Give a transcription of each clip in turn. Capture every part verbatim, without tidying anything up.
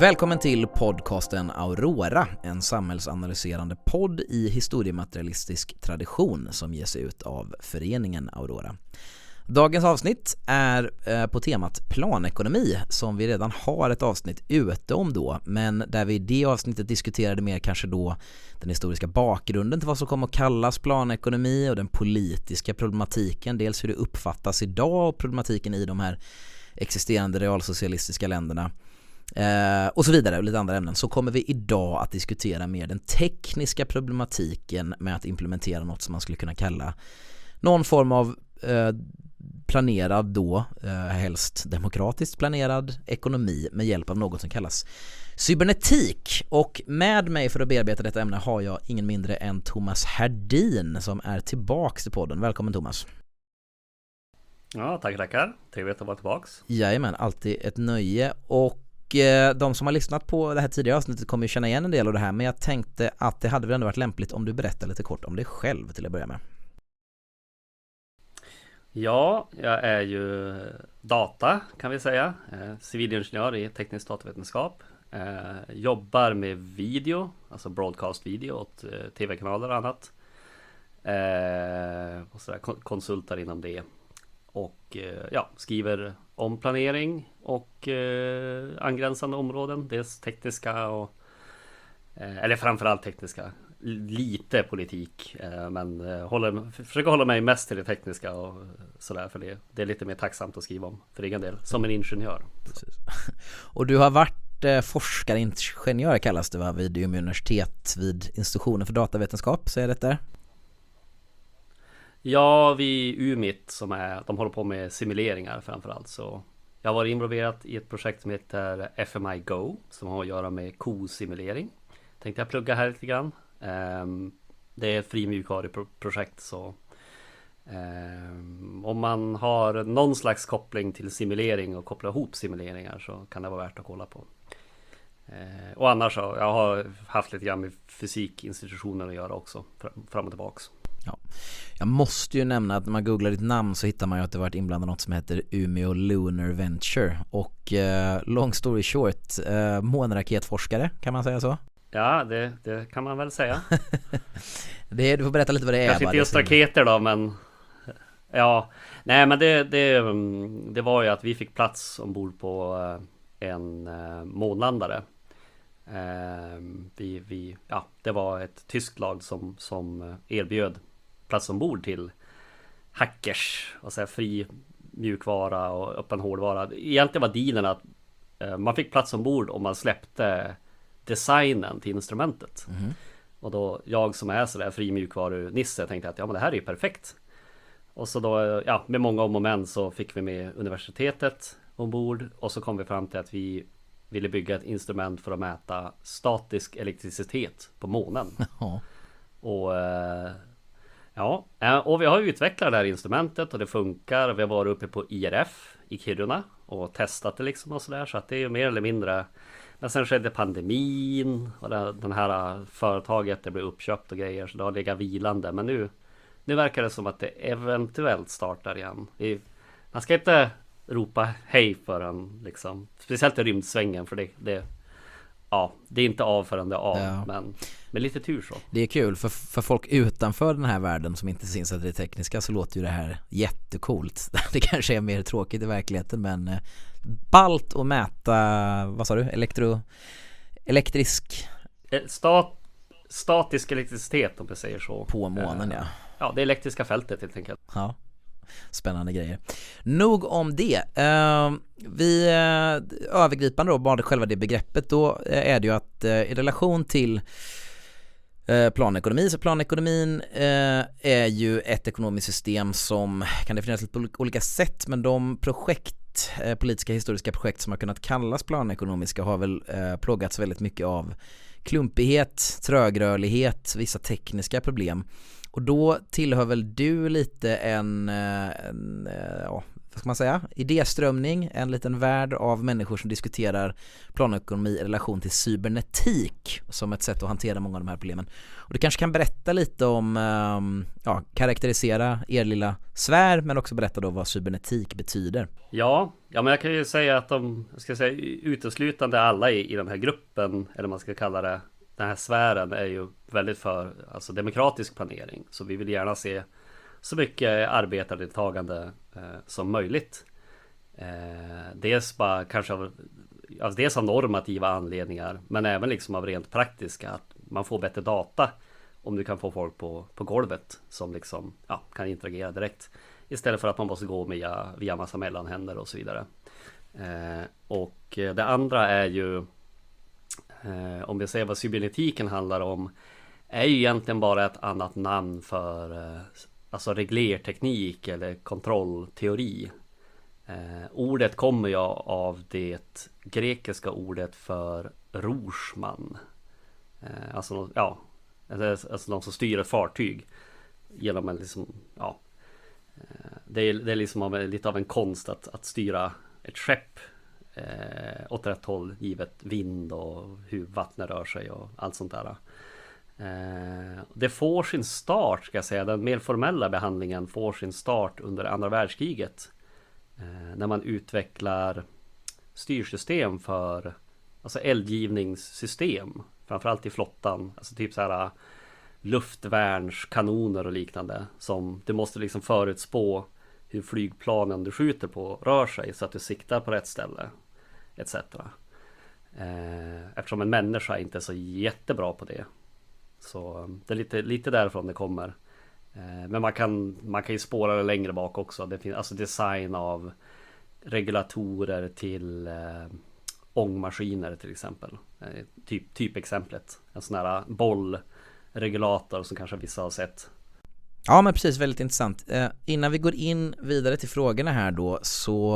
Välkommen till podcasten Aurora, en samhällsanalyserande podd i historiematerialistisk tradition som ges ut av föreningen Aurora. Dagens avsnitt är på temat planekonomi som vi redan har ett avsnitt ute om då, men där vi i det avsnittet diskuterade mer kanske då den historiska bakgrunden till vad som kommer att kallas planekonomi och den politiska problematiken, dels hur det uppfattas idag och problematiken i de här existerande realsocialistiska länderna. Eh, och så vidare och lite andra ämnen. Så kommer vi idag att diskutera mer den tekniska problematiken med att implementera något som man skulle kunna kalla någon form av eh, planerad då, eh, helst demokratiskt planerad ekonomi med hjälp av något som kallas cybernetik. Och med mig för att bearbeta detta ämne har jag ingen mindre än Thomas Herdin som är tillbaks till podden. Välkommen Thomas. Ja, tack tackar. Trevligt att vara tillbaks. Jajamän, alltid ett nöje. Och de som har lyssnat på det här tidigare avsnittet kommer ju känna igen en del av det här, men jag tänkte att det hade väl ändå varit lämpligt om du berättar lite kort om dig själv till att börja med. Ja, jag är ju data kan vi säga, civilingenjör i teknisk datavetenskap, jobbar med video, alltså broadcast video åt tv-kanaler och annat, och sådär, konsultar inom det. Och ja, skriver om planering och eh, angränsande områden, dels tekniska och eh, eller framförallt tekniska, lite politik, eh, men eh, håller, försöker hålla mig mest till det tekniska och sådär, för det, det är lite mer tacksamt att skriva om för egen del, som en ingenjör. Precis. Och du har varit eh, forskaringenjör kallas det va, vid Umeå universitet vid institutionen för datavetenskap, så är det där? Ja, vid U M I T som är, de håller på med simuleringar framförallt, så jag har varit involverad i ett projekt som heter F M I Go som har att göra med kosimulering. Tänkte jag plugga här lite grann. Det är ett fri mjukvaruprojekt, så om man har någon slags koppling till simulering och koppla ihop simuleringar så kan det vara värt att kolla på. Och annars så, jag har haft lite grann med fysikinstitutioner att göra också, fram och tillbaks. Ja. Jag måste ju nämna att när man googlar ditt namn så hittar man ju att det varit inblandat något som heter Umeå Lunar Venture och eh, long story short, eh, månraketforskare, kan man säga så? Ja, det, det kan man väl säga. det är, du får berätta lite vad det är. Kanske inte just raketer då, men ja, nej men det, det, det var ju att vi fick plats ombord på en månlandare. Vi, vi, ja, det var ett tyskt lag som, som erbjöd plats ombord till hackers och så här fri mjukvara och öppen hårdvara. Egentligen var dealen att eh, man fick plats ombord om man släppte designen till instrumentet. Mm. Och då jag som är så där fri mjukvaru-nisse tänkte att ja, men det här är ju perfekt. Och så då, ja, med många om och men så fick vi med universitetet ombord och så kom vi fram till att vi ville bygga ett instrument för att mäta statisk elektricitet på månen. Oh. Och ja, och vi har utvecklat det här instrumentet och det funkar. Vi har varit uppe på I R F i Kiruna och testat det liksom och sådär, så att det är mer eller mindre. Men sen skedde pandemin och den här företaget det blev uppköpt och grejer, så det har legat vilande. Men nu, nu verkar det som att det eventuellt startar igen. Vi, man ska inte ropa hej förrän liksom, speciellt i rymdsvängen, för det, det, ja, det är inte av förrän det är av, ja. men med lite tur så. Det är kul, för, för folk utanför den här världen som inte syns att det är tekniska så låter ju det här jättecoolt. Det kanske är mer tråkigt i verkligheten, men eh, ballt att mäta, vad sa du, elektro, elektrisk Stat, statisk elektricitet om jag säger så. På månen, ja. Ja, det elektriska fältet helt enkelt. Ja. Spännande grejer. Nog om det. Uh, vi uh, övergripande då, bara själva det begreppet då, uh, är det ju att uh, i relation till uh, planekonomi, så planekonomin uh, är ju ett ekonomiskt system som kan definieras på olika sätt, men de projekt, uh, politiska historiska projekt som har kunnat kallas planekonomiska har väl uh, plågats väldigt mycket av klumpighet, trögrörlighet, vissa tekniska problem. Och då tillhör väl du lite en, en ja, vad ska man säga, idéströmning, en liten värld av människor som diskuterar planekonomi i relation till cybernetik som ett sätt att hantera många av de här problemen. Och du kanske kan berätta lite om, ja, karaktärisera er lilla sfär, men också berätta då vad cybernetik betyder. Ja, ja men jag kan ju säga att de, jag ska säga, uteslutande alla i, i den här gruppen, eller man ska kalla det, den här sfären är ju väldigt för alltså demokratisk planering. Så vi vill gärna se så mycket arbetardeltagande eh, som möjligt. Eh, dels bara kanske av, alltså dels av normativa anledningar, men även liksom av rent praktiska, att man får bättre data om du kan få folk på, på golvet som liksom, ja, kan interagera direkt. Istället för att man måste gå via, via massa mellanhänder och så vidare. Eh, och det andra är ju, eh, om vi säger vad cybernetiken handlar om, är ju egentligen bara ett annat namn för eh, alltså reglerteknik eller kontrollteori. Eh, ordet kommer ju av det grekiska ordet för rorsman. Eh, alltså, ja, alltså någon som styr ett fartyg genom en liksom, ja, eh, det är, det är liksom av, lite av en konst att, att styra ett skepp eh, åt rätt håll givet vind och hur vattnet rör sig och allt sånt där. Det får sin start, ska jag säga, den mer formella behandlingen får sin start under andra världskriget, när man utvecklar styrsystem för alltså eldgivningssystem, framförallt i flottan, alltså typ så här luftvärnskanoner och liknande, som du måste liksom förutspå hur flygplanen du skjuter på rör sig så att du siktar på rätt ställe et cetera. Eftersom en människa inte är så jättebra på det. Så det är lite, lite därifrån det kommer. Eh, men man kan, man kan ju spåra det längre bak också. Det finns alltså design av regulatorer till eh, ångmaskiner till exempel. Eh, typ, typ exemplet. En sån här bollregulator som kanske vissa har sett. Ja, men precis, väldigt intressant. Eh, innan vi går in vidare till frågorna här då, så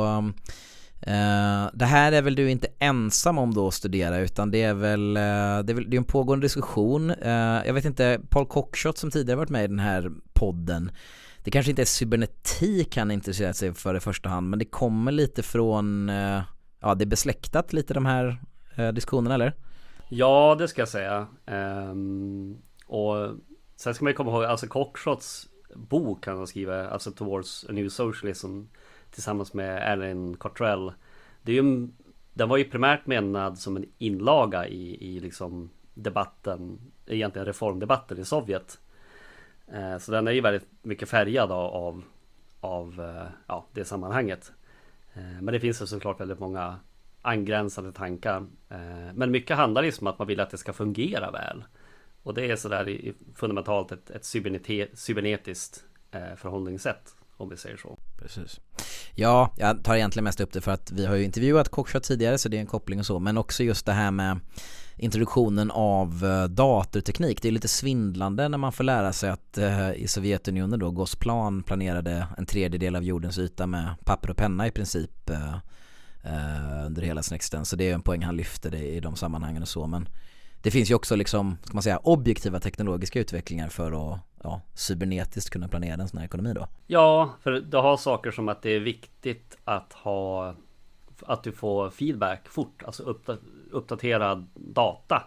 Uh, det här är väl du inte ensam om då att studera, utan det är väl, uh, det är väl det är en pågående diskussion. Uh, jag vet inte, Paul Cockshott som tidigare varit med i den här podden, det kanske inte är cybernetik han intresserar sig för i första hand, men det kommer lite från, uh, ja, det är besläktat lite de här uh, diskussionerna, eller? Ja, det ska jag säga. Um, och sen ska man ju komma ihåg, alltså Cockshotts bok kan man skriva, alltså Towards a New Socialism, tillsammans med Alan Cottrell. Det är ju, den var ju primärt menad som en inlaga i, i liksom debatten, egentligen reformdebatten i Sovjet. Eh, så den är ju väldigt mycket färgad av, av, av eh, ja, det sammanhanget. Eh, men det finns ju såklart väldigt många angränsande tankar. Eh, men mycket handlar ju om att man vill att det ska fungera väl. Och det är sådär i, fundamentalt ett, ett cybernete, cybernetiskt eh, förhållningssätt, om vi säger så. Precis. Ja, jag tar egentligen mest upp det för att vi har ju intervjuat Cockshott tidigare, så det är en koppling och så, men också just det här med introduktionen av datorteknik. Det är lite svindlande när man får lära sig att eh, i Sovjetunionen då Gosplan planerade en tredjedel av jordens yta med papper och penna i princip eh, eh, under hela sin existens. Så det är en poäng han lyfter det i de sammanhangen och så, men det finns ju också liksom, ska man säga, objektiva teknologiska utvecklingar för att, ja, cybernetiskt kunna planera en sån här ekonomi då. Ja, för du har saker som att det är viktigt att ha, att du får feedback fort, alltså uppdaterad data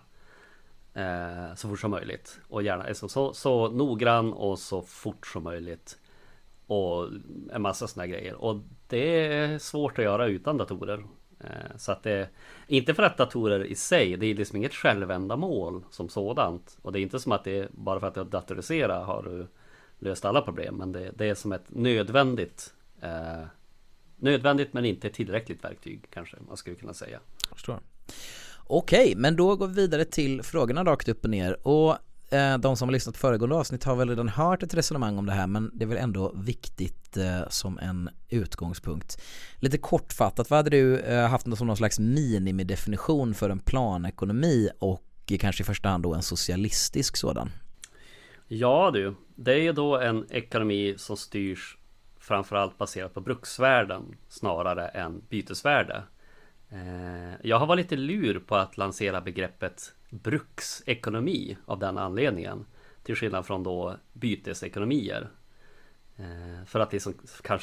eh, så fort som möjligt, och gärna alltså, så, så noggrann och så fort som möjligt, och en massa såna grejer, och det är svårt att göra utan datorer. Så att det, inte för att datorer i sig, det är liksom inget självändamål som sådant, och det är inte som att det är bara för att du datoriserar har du löst alla problem, men det, det är som ett nödvändigt eh, nödvändigt men inte tillräckligt verktyg, kanske man skulle kunna säga. Jag förstår. Okej, men då går vi vidare till frågorna rakt upp och ner, och eh, de som har lyssnat på föregående avsnitt har väl redan hört ett resonemang om det här, men det är väl ändå viktigt eh, som en utgångspunkt. Lite kortfattat, vad hade du eh, haft som någon slags minimidefinition för en planekonomi, och kanske i första hand då en socialistisk sådan? Ja du, det är ju då en ekonomi som styrs framförallt baserat på bruksvärden snarare än bytesvärde. Eh, jag har varit lite lur på att lansera begreppet bruksekonomi av den anledningen, till skillnad från då bytesekonomier. Eh, för att liksom kanske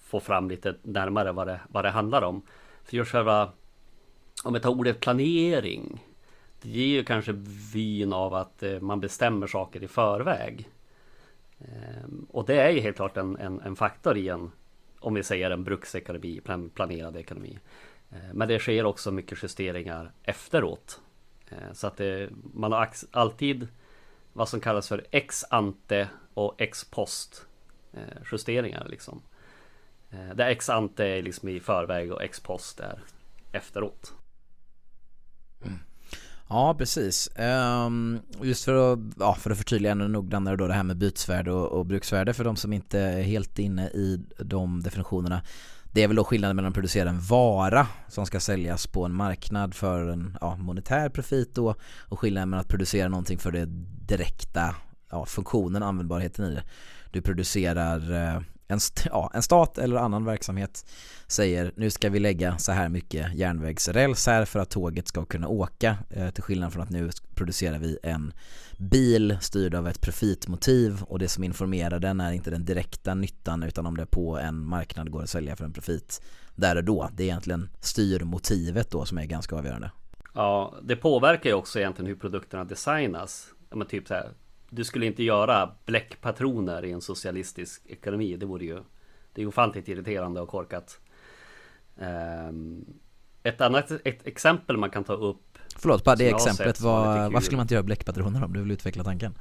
få fram lite närmare vad det, vad det handlar om. För just själva, om vi tar ordet planering, det ger ju kanske vyn av att man bestämmer saker i förväg. Och det är ju helt klart en, en, en faktor i en, om vi säger en bruksekonomi, planerad ekonomi. Men det sker också mycket justeringar efteråt. Så att det, man har alltid vad som kallas för ex ante och ex post justeringar liksom. Där ex ante är liksom i förväg och ex post är efteråt. Mm. Ja, precis. Um, just för att, ja, för att förtydliga ännu noggrannare då det här med bytesvärde och, och bruksvärde för de som inte är helt inne i de definitionerna. Det är väl då skillnaden mellan att producera en vara som ska säljas på en marknad för en ja, monetär profit då, och skillnaden mellan att producera någonting för det direkta ja, funktionen, användbarheten i det. Du producerar eh, en, st- ja, en stat eller annan verksamhet säger nu ska vi lägga så här mycket järnvägsräls här för att tåget ska kunna åka, eh, till skillnad från att nu producerar vi en bil styrd av ett profitmotiv och det som informerar den är inte den direkta nyttan utan om det på en marknad går att sälja för en profit där och då. Det är egentligen styrmotivet då som är ganska avgörande. Ja, det påverkar ju också egentligen hur produkterna designas. Men typ så här, du skulle inte göra bläckpatroner i en socialistisk ekonomi. Det vore ju, det är ju ofantligt irriterande och korkat. Um, ett annat ett exempel man kan ta upp. Förlåt, bara det exemplet, vad, vad skulle man inte göra bläckpatroner om? Du vill utveckla tanken.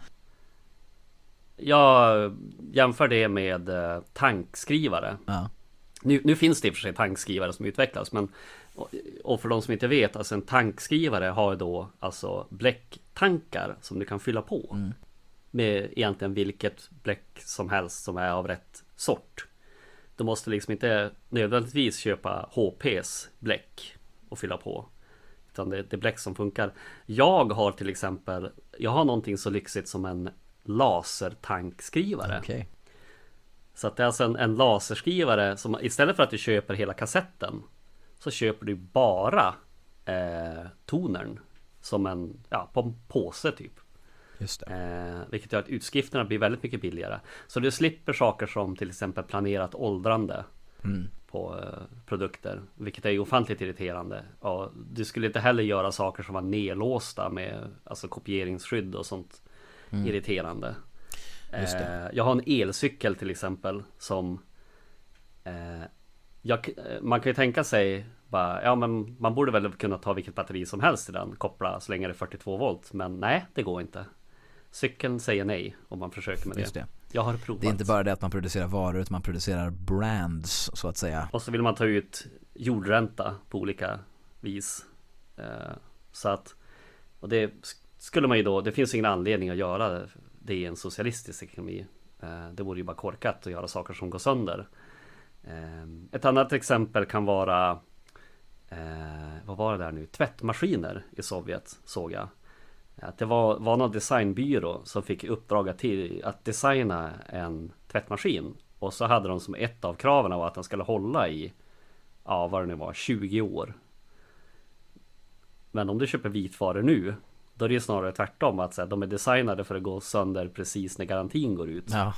Jag jämför det med uh, tankskrivare. Ja. Nu, nu finns det i och för sig tankskrivare som utvecklas, men och, och för de som inte vet, alltså en tankskrivare har då alltså bläcktankar som du kan fylla på. Mm. Med egentligen vilket bläck som helst som är av rätt sort. Du måste liksom inte nödvändigtvis köpa H P:s bläck och fylla på. Utan det, det är bläck som funkar. Jag har till exempel, jag har någonting så lyxigt som en lasertankskrivare. Okay. Så att det är alltså en, en laserskrivare som istället för att du köper hela kassetten så köper du bara eh, tonern som en, ja, på en påse typ. Just det. Eh, vilket gör att utskrifterna blir väldigt mycket billigare. Så du slipper saker som till exempel planerat åldrande mm. på eh, produkter. Vilket är ju ofantligt irriterande. Och du skulle inte heller göra saker som var nedlåsta med alltså kopieringsskydd och sånt mm. irriterande. Just det. Eh, jag har en elcykel till exempel som eh, jag, man kan ju tänka sig bara, ja men man borde väl kunna ta vilket batteri som helst i den, koppla så länge det är fyrtiotvå volt, men nej, det går inte. Cykeln säger nej om man försöker med det. det. Jag har provat. Det är inte bara det att man producerar varor, utan man producerar brands så att säga. Och så vill man ta ut jordränta på olika vis. Eh, så att, och det skulle man ju då, det finns ingen anledning att göra det i en socialistisk ekonomi. Eh, det vore ju bara korkat att göra saker som går sönder. Eh, ett annat exempel kan vara eh, vad var det där nu? Tvättmaskiner i Sovjet såg jag. Att det var, var någon designbyrå som fick uppdrag till att designa en tvättmaskin. Och så hade de som ett av kraven av att den skulle hålla i, ja vad det nu var, tjugo år. Men om du köper vitvaror nu, då är det snarare tvärtom. Att så här, de är designade för att gå sönder precis när garantin går ut. Ja.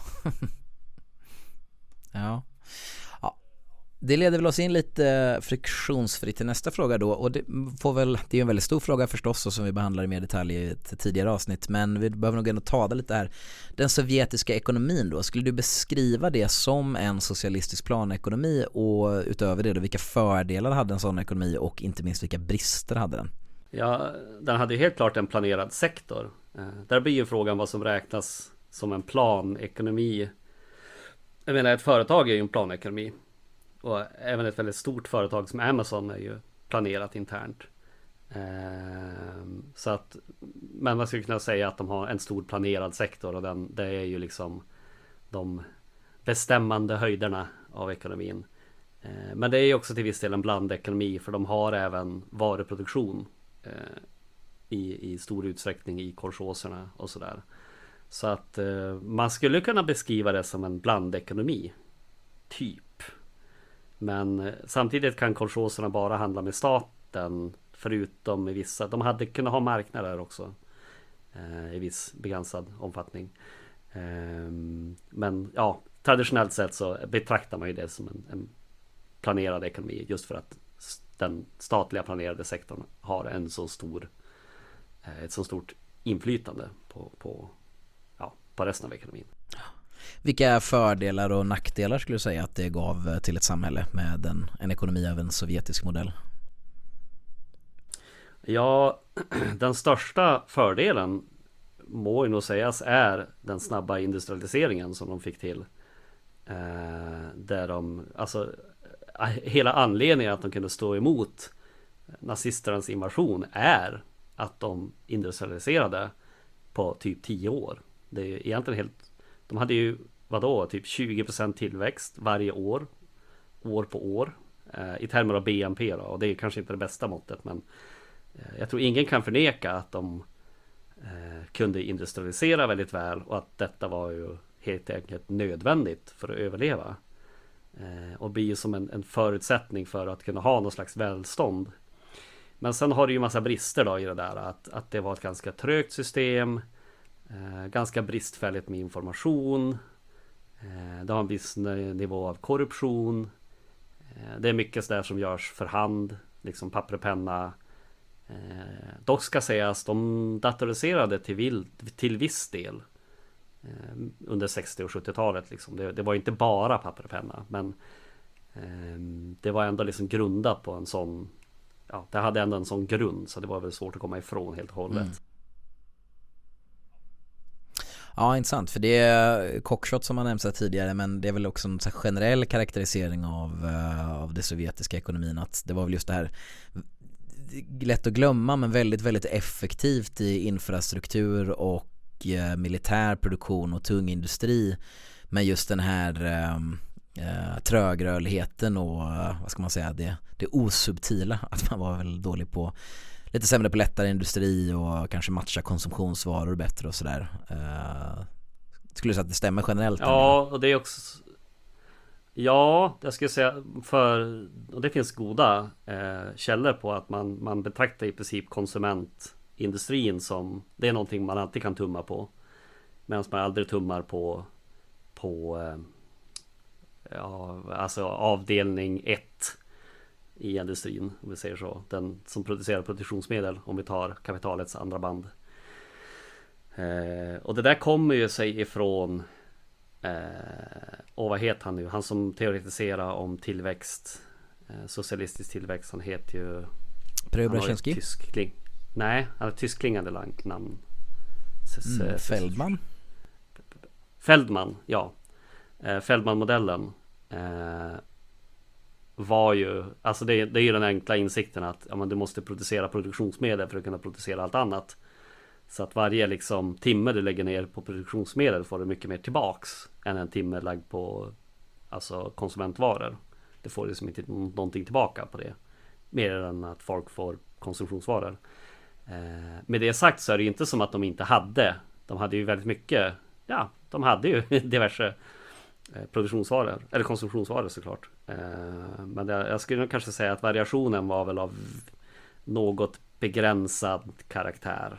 ja. Det leder väl oss in lite friktionsfritt till nästa fråga då, och det får väl, det är en väldigt stor fråga förstås och som vi behandlar i mer detalj i ett tidigare avsnitt, men vi behöver nog ändå ta det lite här. Den sovjetiska ekonomin då, skulle du beskriva det som en socialistisk planekonomi, och utöver det då, vilka fördelar hade en sån ekonomi och inte minst vilka brister hade den? Ja, den hade ju helt klart en planerad sektor. Där blir ju frågan vad som räknas som en planekonomi. Jag menar, ett företag är ju en planekonomi. Och även ett väldigt stort företag som Amazon är ju planerat internt. Så att, men man skulle kunna säga att de har en stor planerad sektor, och den, det är ju liksom de bestämmande höjderna av ekonomin. Men det är ju också till viss del en blandekonomi, för de har även varuproduktion i, i stor utsträckning i kolchoserna och sådär. Så att man skulle kunna beskriva det som en blandekonomi typ. Men samtidigt kan kolchoserna bara handla med staten, förutom i vissa. De hade kunnat ha marknader också eh, i viss begränsad omfattning. Eh, men ja, traditionellt sett så betraktar man ju det som en, en planerad ekonomi, just för att den statliga planerade sektorn har en så stor, ett så stort inflytande på, på, ja, på resten av ekonomin. Vilka fördelar och nackdelar skulle du säga att det gav till ett samhälle med en, en ekonomi av en sovjetisk modell? Ja, den största fördelen må ju nog sägas är den snabba industrialiseringen som de fick till. Eh, där de, alltså hela anledningen att de kunde stå emot nazisternas invasion är att de industrialiserade på typ tio år. Det är egentligen helt, de hade ju vadå, typ tjugo procent tillväxt varje år, år på år, eh, i termer av B N P då, och det är kanske inte det bästa måttet, men eh, jag tror ingen kan förneka att de eh, kunde industrialisera väldigt väl, och att detta var ju helt enkelt nödvändigt för att överleva. Eh, och blir som en, en förutsättning för att kunna ha någon slags välstånd. Men sen har det ju massa brister då i det där, att, att det var ett ganska trögt system, eh, ganska bristfälligt med information, eh, det har en viss nivå av korruption, eh, det är mycket sådär som görs för hand, liksom papper och penna. Eh, dock ska sägas, de datoriserade till, vill, till viss del under sextio- och sjuttiotalet liksom. det, det var inte bara papper och penna, men eh, det var ändå liksom grundat på en sån, ja, det hade ändå en sån grund, så det var väl svårt att komma ifrån helt och hållet. Mm. Ja, intressant, för det är cockshot som man nämnt här tidigare, men det är väl också en så här generell karaktärisering av, uh, av det sovjetiska ekonomin, att det var väl just det här lätt att glömma men väldigt, väldigt effektivt i infrastruktur och militär produktion och tung industri, med just den här eh, trögrörligheten och vad ska man säga, det, det osubtila, att man var väl dålig på, lite sämre på lättare industri och kanske matcha konsumtionsvaror bättre och sådär. Eh, skulle du säga att det stämmer generellt? Ja, och det är också, ja, jag skulle säga, för, och det finns goda eh, källor på att man, man betraktar i princip konsument industrin som, det är någonting man alltid kan tumma på, medan man aldrig tummar på på ja, alltså avdelning ett i industrin, om vi säger så, den som producerar produktionsmedel, om vi tar kapitalets andra band. Eh, och det där kommer ju sig ifrån eh, och vad heter han nu, han som teoretiserar om tillväxt, eh, socialistisk tillväxt, han heter ju Preobrashenski. Tyskling. Nej, han har tyskklingande namn. Mm, Feldman. Feldman, ja. Feldman-modellen eh, var ju, alltså det, det är ju den enkla insikten att ja, men du måste producera produktionsmedel för att kunna producera allt annat. Så att varje liksom timme du lägger ner på produktionsmedel får du mycket mer tillbaks än en timme lagd på alltså konsumentvaror. Det får liksom inte någonting tillbaka på det, mer än att folk får konsumtionsvaror. Eh, med det sagt så är det ju inte som att de inte hade. De hade ju väldigt mycket, ja, de hade ju diverse eh, produktionsvaror, eller konsumtionsvaror såklart. Eh, men det, jag skulle nog kanske säga att variationen var väl av något begränsad karaktär.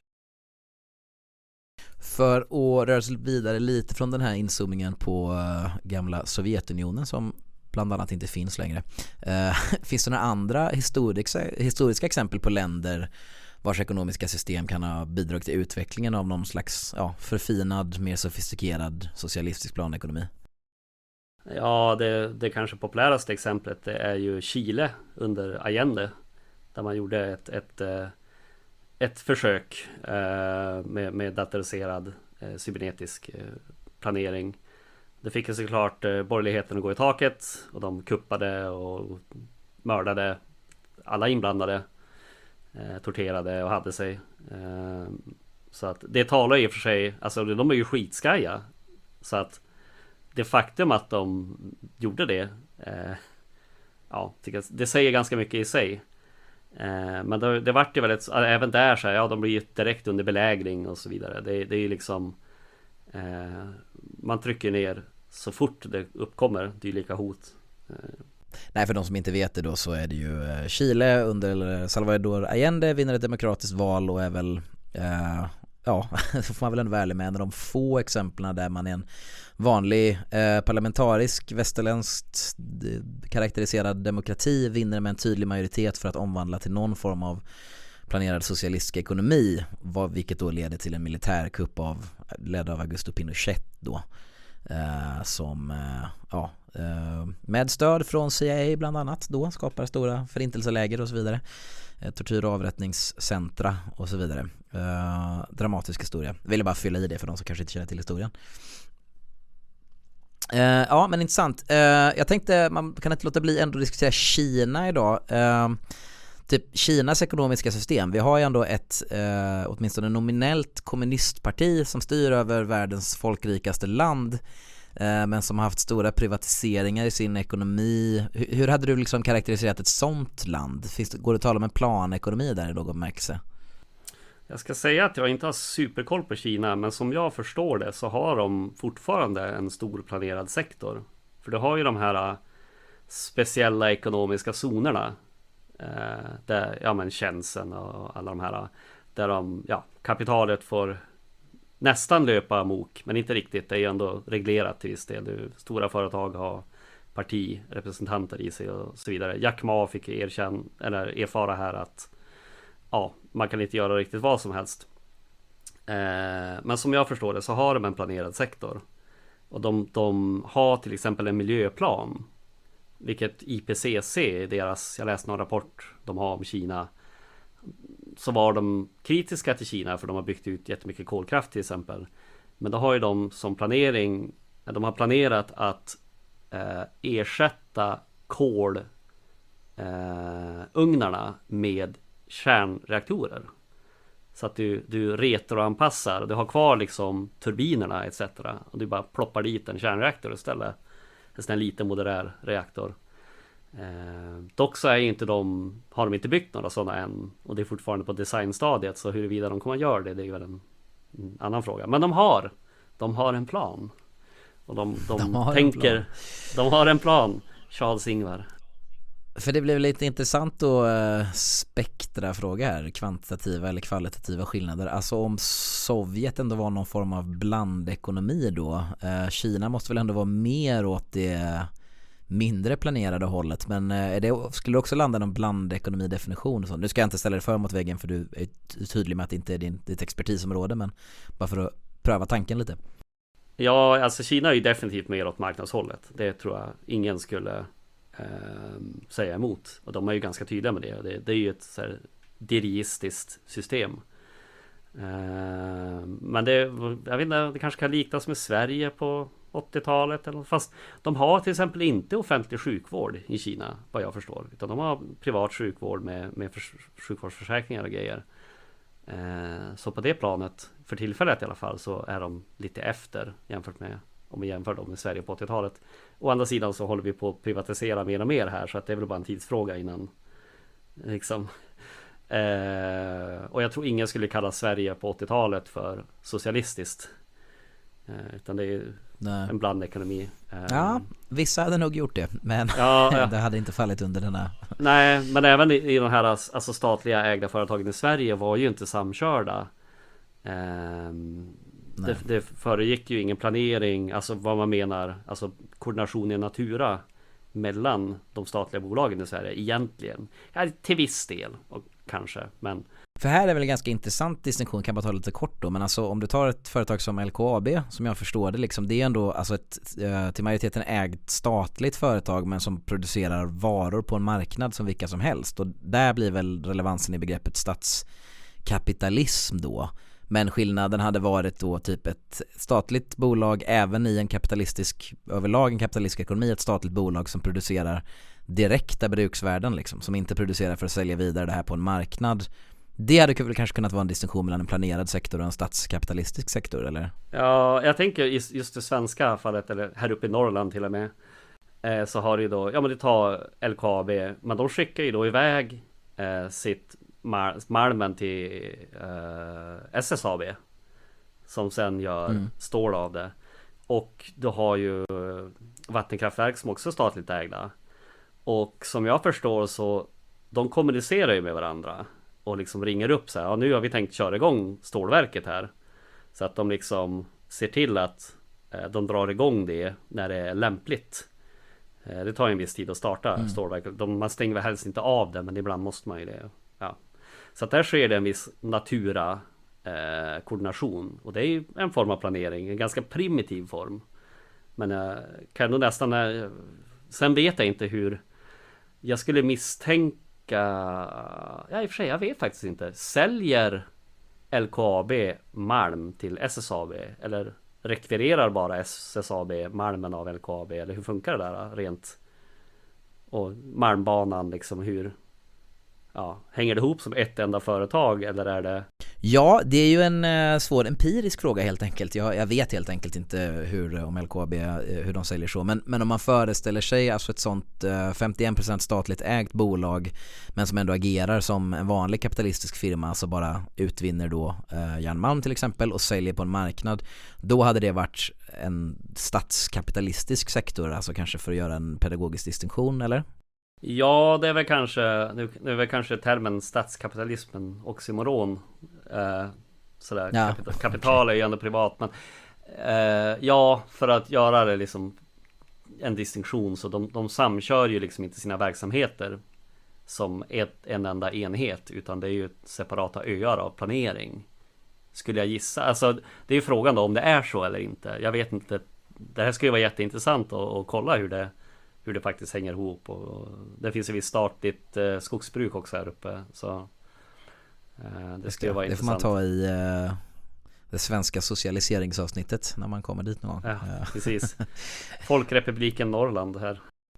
För att röra sig vidare lite från den här inzoomingen på uh, gamla Sovjetunionen som bland annat inte finns längre. Uh, finns det några andra historiska, historiska exempel på länder vars ekonomiska system kan ha bidragit till utvecklingen av någon slags ja, förfinad, mer sofistikerad socialistisk planekonomi? Ja, det, det kanske populäraste exemplet det är ju Chile under Allende, där man gjorde ett, ett, ett försök med, med datoriserad cybernetisk planering. Det fick ju såklart borgerligheten att gå i taket, och de kuppade och mördade alla inblandade, torterade och hade sig. Så att det talar ju för sig, alltså de är ju skitskaja, så att det faktum att de gjorde det, eh, ja, det säger ganska mycket i sig. Eh, men det, det vart ju väldigt, även där så här, ja, de blir ju direkt under belägring och så vidare. Det, det är ju liksom, eh, man trycker ner så fort det uppkommer dylika hot. Eh. Nej, för de som inte vet det då så är det ju Chile under Salvador Allende vinner ett demokratiskt val och är väl, eh, ja, så får man väl ändå vara ärlig med en av de få exemplen där man är en vanlig eh, parlamentarisk västerländskt karaktäriserad demokrati vinner med en tydlig majoritet för att omvandla till någon form av planerad socialistisk ekonomi, vad, vilket då leder till en militärkupp av, ledd av Augusto Pinochet då, eh, som eh, ja, eh, med stöd från C I A bland annat då skapar stora förintelseläger och så vidare, eh, tortyr- och avrättningscentra och så vidare. Eh, dramatisk historia. Jag ville bara fylla i det för de som kanske inte känner till historien. Uh, ja, men intressant. Uh, jag tänkte, man kan inte låta bli ändå diskutera Kina idag. Uh, typ Kinas ekonomiska system. Vi har ju ändå ett uh, åtminstone nominellt kommunistparti som styr över världens folkrikaste land, uh, men som har haft stora privatiseringar i sin ekonomi. H- hur hade du liksom karaktäriserat ett sånt land? Finns det, går det att tala om en planekonomi där i någon bemärkelse? Jag ska säga att jag inte har superkoll på Kina, men som jag förstår det så har de fortfarande en stor planerad sektor. För det har ju de här speciella ekonomiska zonerna, eh, där, ja men Shenzhen och alla de här, där de, ja, kapitalet får nästan löpa amok, men inte riktigt. Det är ju ändå reglerat till viss del. Stora företag har partirepresentanter i sig och så vidare. Jack Ma fick erkänna, eller erfara här att ja, man kan inte göra riktigt vad som helst. Eh, men som jag förstår det så har de en planerad sektor. Och de, de har till exempel en miljöplan. Vilket I P C C, deras, jag läste någon rapport de har om Kina. Så var de kritiska till Kina för de har byggt ut jättemycket kolkraft till exempel. Men då har ju de som planering, de har planerat att eh, ersätta kolugnarna eh, med kärnreaktorer. Så att du, du retroanpassar, du har kvar liksom turbinerna et cetera. Och du bara ploppar dit en kärnreaktor istället. En sån här liten modulär reaktor. Eh, dock så är inte de, har de inte byggt några sådana än. Och det är fortfarande på designstadiet. Så huruvida de kommer att göra det, det är ju en, en annan fråga. Men de har, de har en plan. Och de, de, de tänker, de har en plan. Charles Ingvar. För det blev lite intressant då, uh, spektra fråga här, kvantitativa eller kvalitativa skillnader. Alltså om Sovjet ändå var någon form av blandekonomi då, uh, Kina måste väl ändå vara mer åt det mindre planerade hållet, men uh, är det, skulle du också landa i någon blandekonomidefinition och så? Nu ska jag inte ställa dig för mot väggen för du är tydlig med att det inte är din, ditt expertisområde, men bara för att pröva tanken lite. Ja, alltså Kina är ju definitivt mer åt marknadshållet. Det tror jag ingen skulle Eh, säga emot, och de är ju ganska tydliga med det. Det, det är ju ett så här dirigistiskt system. Eh, men det, jag vet inte, det kanske kan liknas med Sverige på åttiotalet eller, fast de har till exempel inte offentlig sjukvård i Kina, vad jag förstår, utan de har privat sjukvård med, med för, sjukvårdsförsäkringar och grejer. Eh, så på det planet, för tillfället i alla fall, så är de lite efter jämfört med, om vi jämför dem med Sverige på åttiotalet. Å andra sidan så håller vi på att privatisera mer och mer här, så att det är väl bara en tidsfråga innan liksom. Eh, och jag tror ingen skulle kalla Sverige på åttiotalet för socialistiskt. Eh, utan det är Nej. en blandekonomi. Eh, ja, vissa hade nog gjort det, men ja, ja. det hade inte fallit under denna. Nej, men även i, i de här alltså statliga ägda företagen i Sverige var ju inte samkörda. Eh, Det, det föregick ju ingen planering, alltså vad man menar, alltså koordination i natura mellan de statliga bolagen i Sverige egentligen. Ja, till viss del och kanske, men för här är väl en ganska intressant distinktion, kan bara ta lite kort då, men alltså om du tar ett företag som L K A B, som jag förstår det liksom, det är ändå alltså ett till majoriteten ägt statligt företag, men som producerar varor på en marknad som vilka som helst, och där blir väl relevansen i begreppet statskapitalism då. Men skillnaden hade varit då typ ett statligt bolag även i en kapitalistisk, överlag en kapitalistisk ekonomi, ett statligt bolag som producerar direkta bruksvärden liksom, som inte producerar för att sälja vidare det här på en marknad. Det hade väl kanske kunnat vara en distinktion mellan en planerad sektor och en statskapitalistisk sektor, eller? Ja, jag tänker just det svenska fallet, eller här uppe i Norrland till och med, eh, så har det ju då, ja men det tar L K A B, men de skickar ju då iväg eh, sitt malmen till uh, S S A B som sen gör mm. stål av det, och du har ju vattenkraftverk som också är statligt ägda, och som jag förstår så de kommunicerar ju med varandra och liksom ringer upp så här, ja nu har vi tänkt köra igång stålverket här, så att de liksom ser till att eh, de drar igång det när det är lämpligt. eh, Det tar ju en viss tid att starta mm. stålverk. de, Man stänger väl helst inte av det, men ibland måste man ju det. Ja. Så att där sker det en viss natura eh, koordination. Och det är ju en form av planering, en ganska primitiv form. Men jag kan nog nästan eh, sen vet jag inte hur. Jag skulle misstänka, ja i och för sig, jag vet faktiskt inte. Säljer L K A B malm till S S A B? Eller rekvirerar bara S S A B malmen av L K A B? Eller hur funkar det där rent? Och malmbanan liksom, hur ja, hänger det ihop som ett enda företag, eller är det? Ja, det är ju en eh, svår empirisk fråga helt enkelt. Jag, jag vet helt enkelt inte hur, om L K A B, hur de säljer så. Men, men om man föreställer sig alltså ett sånt eh, femtioen procent statligt ägt bolag, men som ändå agerar som en vanlig kapitalistisk firma, alltså bara utvinner då eh, järnmalm till exempel och säljer på en marknad, då hade det varit en statskapitalistisk sektor, alltså kanske för att göra en pedagogisk distinktion, eller? Ja, det är väl kanske, det är väl kanske termen statskapitalismen oxymoron. Eh, sådär. Ja, kapital, kapital är ju ändå privat, men eh, ja, för att göra det liksom en distinktion, så de, de samkör ju liksom inte sina verksamheter som ett, en enda enhet, utan det är ju separata öar av planering, skulle jag gissa. Alltså det är ju frågan då om det är så eller inte. Jag vet inte. Det här ska ju vara jätteintressant att, att kolla hur det hur det faktiskt hänger ihop, och det finns ju visst statligt eh, skogsbruk också här uppe, så eh, det ska ju vara det intressant. Det får man ta i eh, det svenska socialiseringsavsnittet när man kommer dit någon gång. Ja, ja. Precis. Folkrepubliken Norrland här.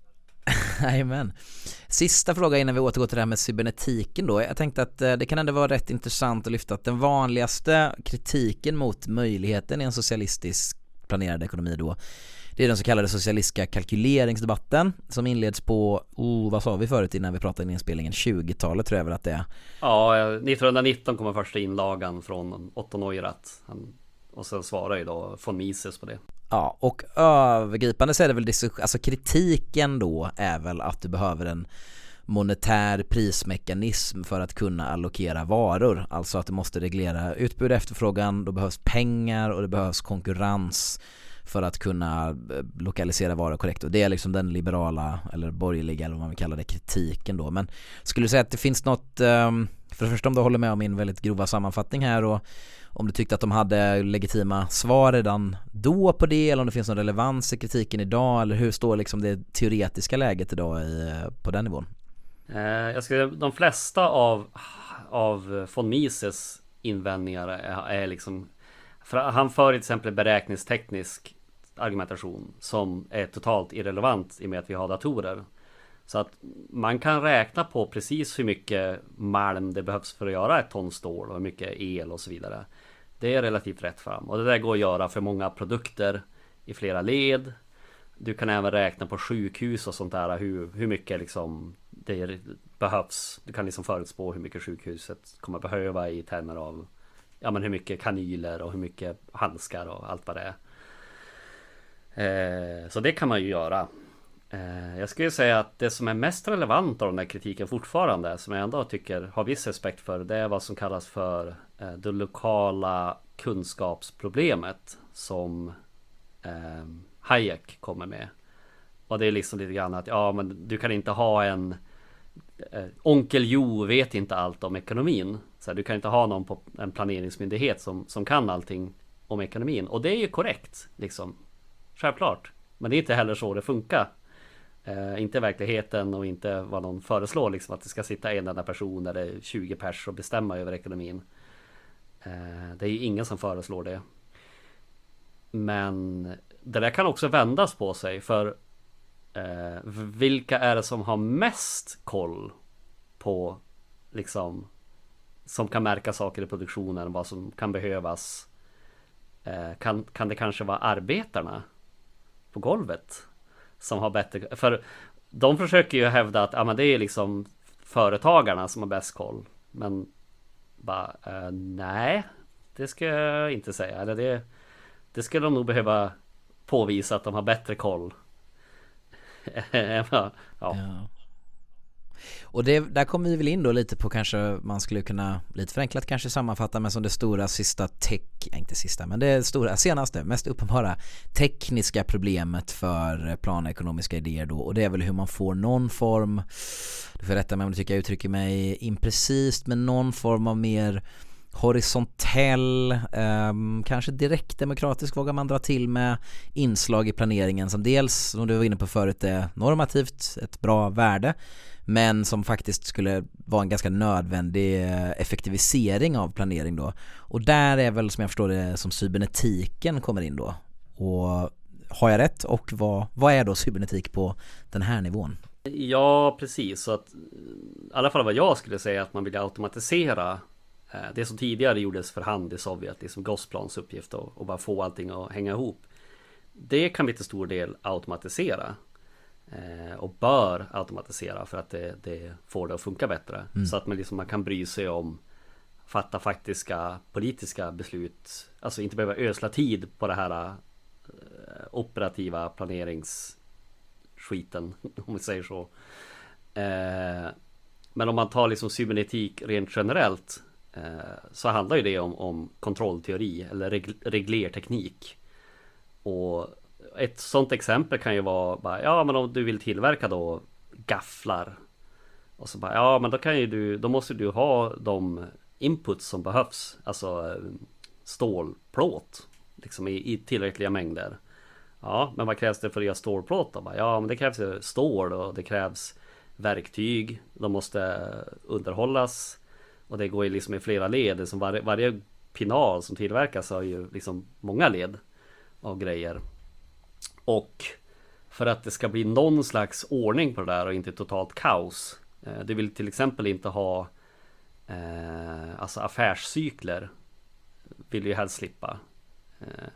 Jajamän. Sista fråga innan vi återgår till det här med cybernetiken då. Jag tänkte att eh, det kan ändå vara rätt intressant att lyfta att den vanligaste kritiken mot möjligheten i en socialistisk planerad ekonomi då, det är den så kallade socialistiska kalkyleringsdebatten som inleds på, oh, vad sa vi förut innan vi pratade i inspelningen, tjugotalet tror jag väl att det är. Ja, nittonhundranittton kommer första inlagan från Otto Neurath. Han, och sen svarar ju då von Mises på det. Ja, och övergripande så är det väl, alltså kritiken då är väl att du behöver en monetär prismekanism för att kunna allokera varor. Alltså att du måste reglera utbud och efterfrågan, då behövs pengar och det behövs konkurrens för att kunna lokalisera varor korrekt. Och det är liksom den liberala eller borgerliga, eller vad man vill kalla det, kritiken då. Men skulle du säga att det finns något, för det första om du håller med om min väldigt grova sammanfattning här, och om du tyckte att de hade legitima svar redan då på det, eller om det finns någon relevans i kritiken idag, eller hur står liksom det teoretiska läget idag i, på den nivån? Eh, jag skulle, de flesta av, av von Mises invändningar är, är liksom, för han för till exempel beräkningsteknisk argumentation som är totalt irrelevant i och med att vi har datorer. Så att man kan räkna på precis hur mycket malm det behövs för att göra ett ton stål och hur mycket el och så vidare. Det är relativt rätt fram. Och det där går att göra för många produkter i flera led. Du kan även räkna på sjukhus och sånt där, hur, hur mycket liksom det behövs. Du kan liksom förutspå hur mycket sjukhuset kommer behöva i termer av, ja, men hur mycket kanyler och hur mycket handskar och allt vad det är. Eh, så det kan man ju göra. Eh, jag skulle säga att det som är mest relevant av den här kritiken fortfarande, som jag ändå tycker har viss respekt för, det är vad som kallas för eh, det lokala kunskapsproblemet som eh, Hayek kommer med. Och det är liksom lite grann att ja, men du kan inte ha en eh, Onkel Jo vet inte allt om ekonomin. Så här, du kan inte ha någon på en planeringsmyndighet som, som kan allting om ekonomin. Och det är ju korrekt liksom. Självklart. Men det är inte heller så det funkar. Eh, inte verkligheten och inte vad någon föreslår liksom, att det ska sitta en enda person eller tjugo pers och bestämma över ekonomin. Eh, det är ju ingen som föreslår det. Men det där kan också vändas på sig, för eh, vilka är det som har mest koll på liksom, som kan märka saker i produktionen, vad som kan behövas? Eh, kan, kan det kanske vara arbetarna på golvet som har bättre, för de försöker ju hävda att ja, men det är liksom företagarna som har bäst koll, men bara eh, nej, det ska jag inte säga. Eller det, det skulle de nog behöva påvisa att de har bättre koll. ja. Ja. Och det, där kommer vi väl in då lite på, kanske man skulle kunna lite förenklat kanske sammanfatta med som det stora sista tech, inte sista men det stora senaste, mest uppenbara tekniska problemet för planekonomiska idéer då, och det är väl hur man får någon form, du får rätta mig om du tycker jag uttrycker mig imprecist, men någon form av mer horisontell, eh, kanske direkt demokratisk, vågar man dra till med inslag i planeringen som dels, som du var inne på förut, är normativt ett bra värde, men som faktiskt skulle vara en ganska nödvändig effektivisering av planering då. Och där är väl, som jag förstår det, som cybernetiken kommer in då. Och har jag rätt? Och vad, vad är då cybernetik på den här nivån? Ja, precis. Så att, i alla fall vad jag skulle säga, att man vill automatisera det som tidigare gjordes för hand i Sovjet, det som Gosplans uppgift och, och bara få allting att hänga ihop. Det kan vi till stor del automatisera. Eh, och bör automatisera för att det, det får det att funka bättre. Mm. Så att man, liksom, man kan bry sig om fatta faktiska politiska beslut. Alltså inte behöva ösla tid på det här eh, operativa planeringsskiten, om vi säger så. Eh, men om man tar liksom cybernetik rent generellt, eh, så handlar ju det om, om kontrollteori eller reg- reglerteknik. Och ett sånt exempel kan ju vara bara, ja men om du vill tillverka då gafflar, och så bara, ja men då kan ju du, då måste du ha de inputs som behövs, alltså stålplåt liksom i, i tillräckliga mängder. Ja, men vad krävs det för att göra stålplåt då? Bara, ja men det krävs ju stål och det krävs verktyg, de måste underhållas och det går ju liksom i flera led, som var, varje pinal som tillverkas har ju liksom många led av grejer. Och för att det ska bli någon slags ordning på det där och inte totalt kaos. Eh, du vill till exempel inte ha eh, alltså affärscykler. Vill du ju helst slippa. Eh,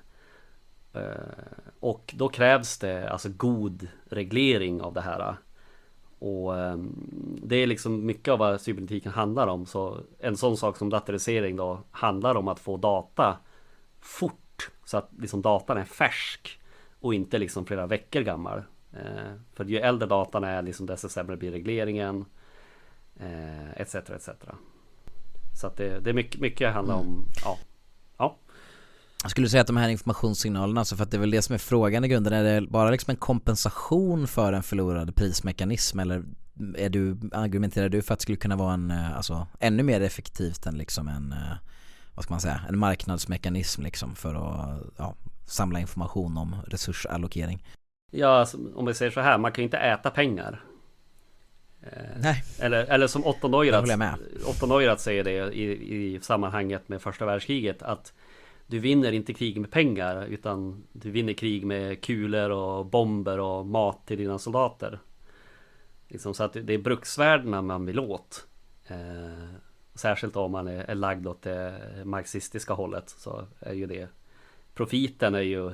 eh, och då krävs det alltså god reglering av det här. Och eh, det är liksom mycket av vad cybernetiken handlar om. Så en sån sak som datorisering då handlar om att få data fort. Så att liksom datan är färsk. Och inte liksom flera veckor gammal. Eh, för ju äldre datan är, liksom desto sämre blir regleringen. Eh, etc, et cetera. Så att det, det är mycket, mycket handlar om... Mm. Ja. Ja. Jag skulle säga att de här informationssignalerna, alltså för att det är väl det som är frågan i grunden, är det bara liksom en kompensation för en förlorad prismekanism, eller är du, argumenterar du för att det skulle kunna vara en, alltså, ännu mer effektivt än liksom en, vad ska man säga, en marknadsmekanism liksom för att, ja, samla information om resursallokering? Ja, alltså, om vi säger så här, man kan ju inte äta pengar. Eh, Nej. Eller, eller som Otto Neurath, med. Otto Neurath säger det i, i sammanhanget med första världskriget, att du vinner inte krig med pengar, utan du vinner krig med kulor och bomber och mat till dina soldater. Liksom, så att det är bruksvärdena man vill åt. Eh, särskilt om man är, är lagd åt det marxistiska hållet, så är ju det, profiten är ju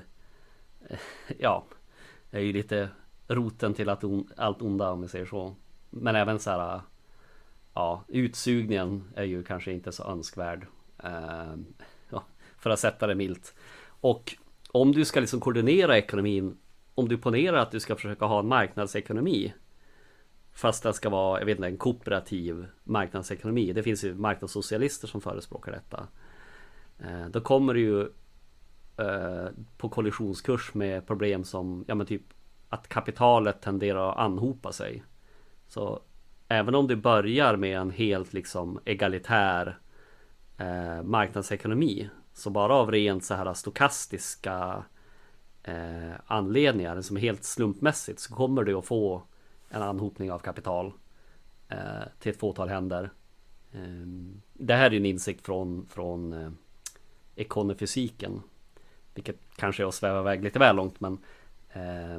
ja, är ju lite roten till att on, allt onda, om vi säger så. Men även så här, ja, utsugningen är ju kanske inte så önskvärd, eh, ja, för att sätta det milt. Och om du ska liksom koordinera ekonomin, om du ponerar att du ska försöka ha en marknadsekonomi, fast det ska vara, jag vet inte, en kooperativ marknadsekonomi, det finns ju marknadssocialister som förespråkar detta, eh, då kommer du ju eh, på kollisionskurs med problem som, ja men typ att kapitalet tenderar att anhopa sig. Så även om du börjar med en helt liksom egalitär eh, marknadsekonomi, så bara av rent så här stokastiska eh, anledningar som är helt slumpmässigt, så kommer du att få en anhopning av kapital eh, till ett fåtal händer. Eh, det här är ju en insikt från, från eh, ekonofysiken, vilket kanske är att sväva iväg lite väl långt, men eh,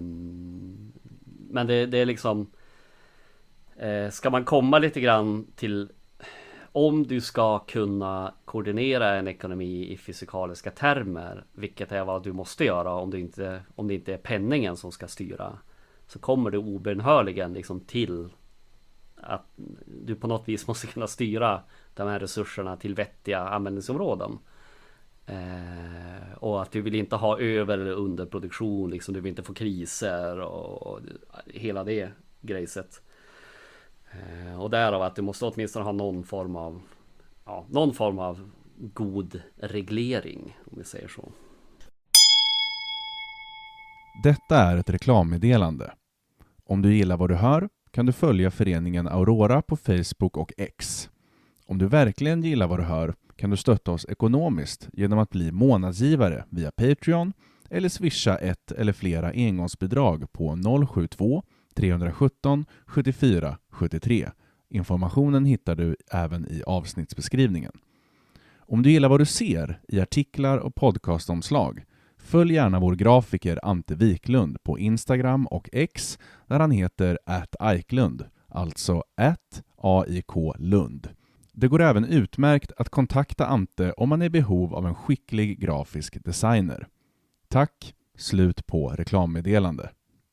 men det, det är liksom eh, ska man komma lite grann till, om du ska kunna koordinera en ekonomi i fysikaliska termer, vilket är vad du måste göra om, du inte, om det inte är penningen som ska styra, så kommer du obönhörligen liksom till att du på något vis måste kunna styra de här resurserna till vettiga användningsområden. Eh, och att du vill inte ha över- eller underproduktion, liksom, du vill inte få kriser och, och hela det grejset. Eh, och därav att du måste åtminstone ha någon form av ja, någon form av god reglering, om vi säger så. Detta är ett reklammeddelande. Om du gillar vad du hör kan du följa föreningen Aurora på Facebook och X. Om du verkligen gillar vad du hör kan du stötta oss ekonomiskt genom att bli månadsgivare via Patreon eller swisha ett eller flera engångsbidrag på noll sju två tre ett sju sju fyra sju tre. Informationen hittar du även i avsnittsbeskrivningen. Om du gillar vad du ser i artiklar och podcastomslag, följ gärna vår grafiker Ante Wiklund på Instagram och X där han heter at aiklund, alltså at aiklund. Det går även utmärkt att kontakta Ante om man är i behov av en skicklig grafisk designer. Tack, slut på reklammeddelande.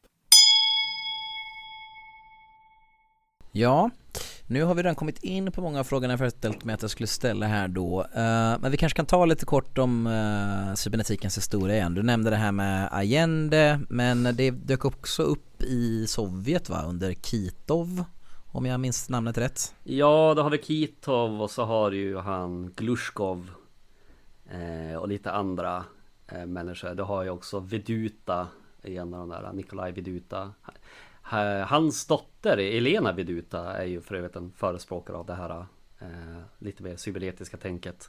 Ja, nu har vi redan kommit in på många av frågorna jag föreställt mig att jag skulle ställa här då. Uh, men vi kanske kan ta lite kort om uh, cybernetikens historia igen. Du nämnde det här med Allende, men det dök också upp i Sovjet va, under Kitov, om jag minns namnet rätt. Ja, då har vi Kitov och så har ju han Glushkov eh, och lite andra eh, människor. Du har ju också Veduta, en av de där, Nikolaj Veduta. Hans dotter Elena Veduta är ju för övrigt en förespråkare av det här eh, lite mer cybernetiska tänket.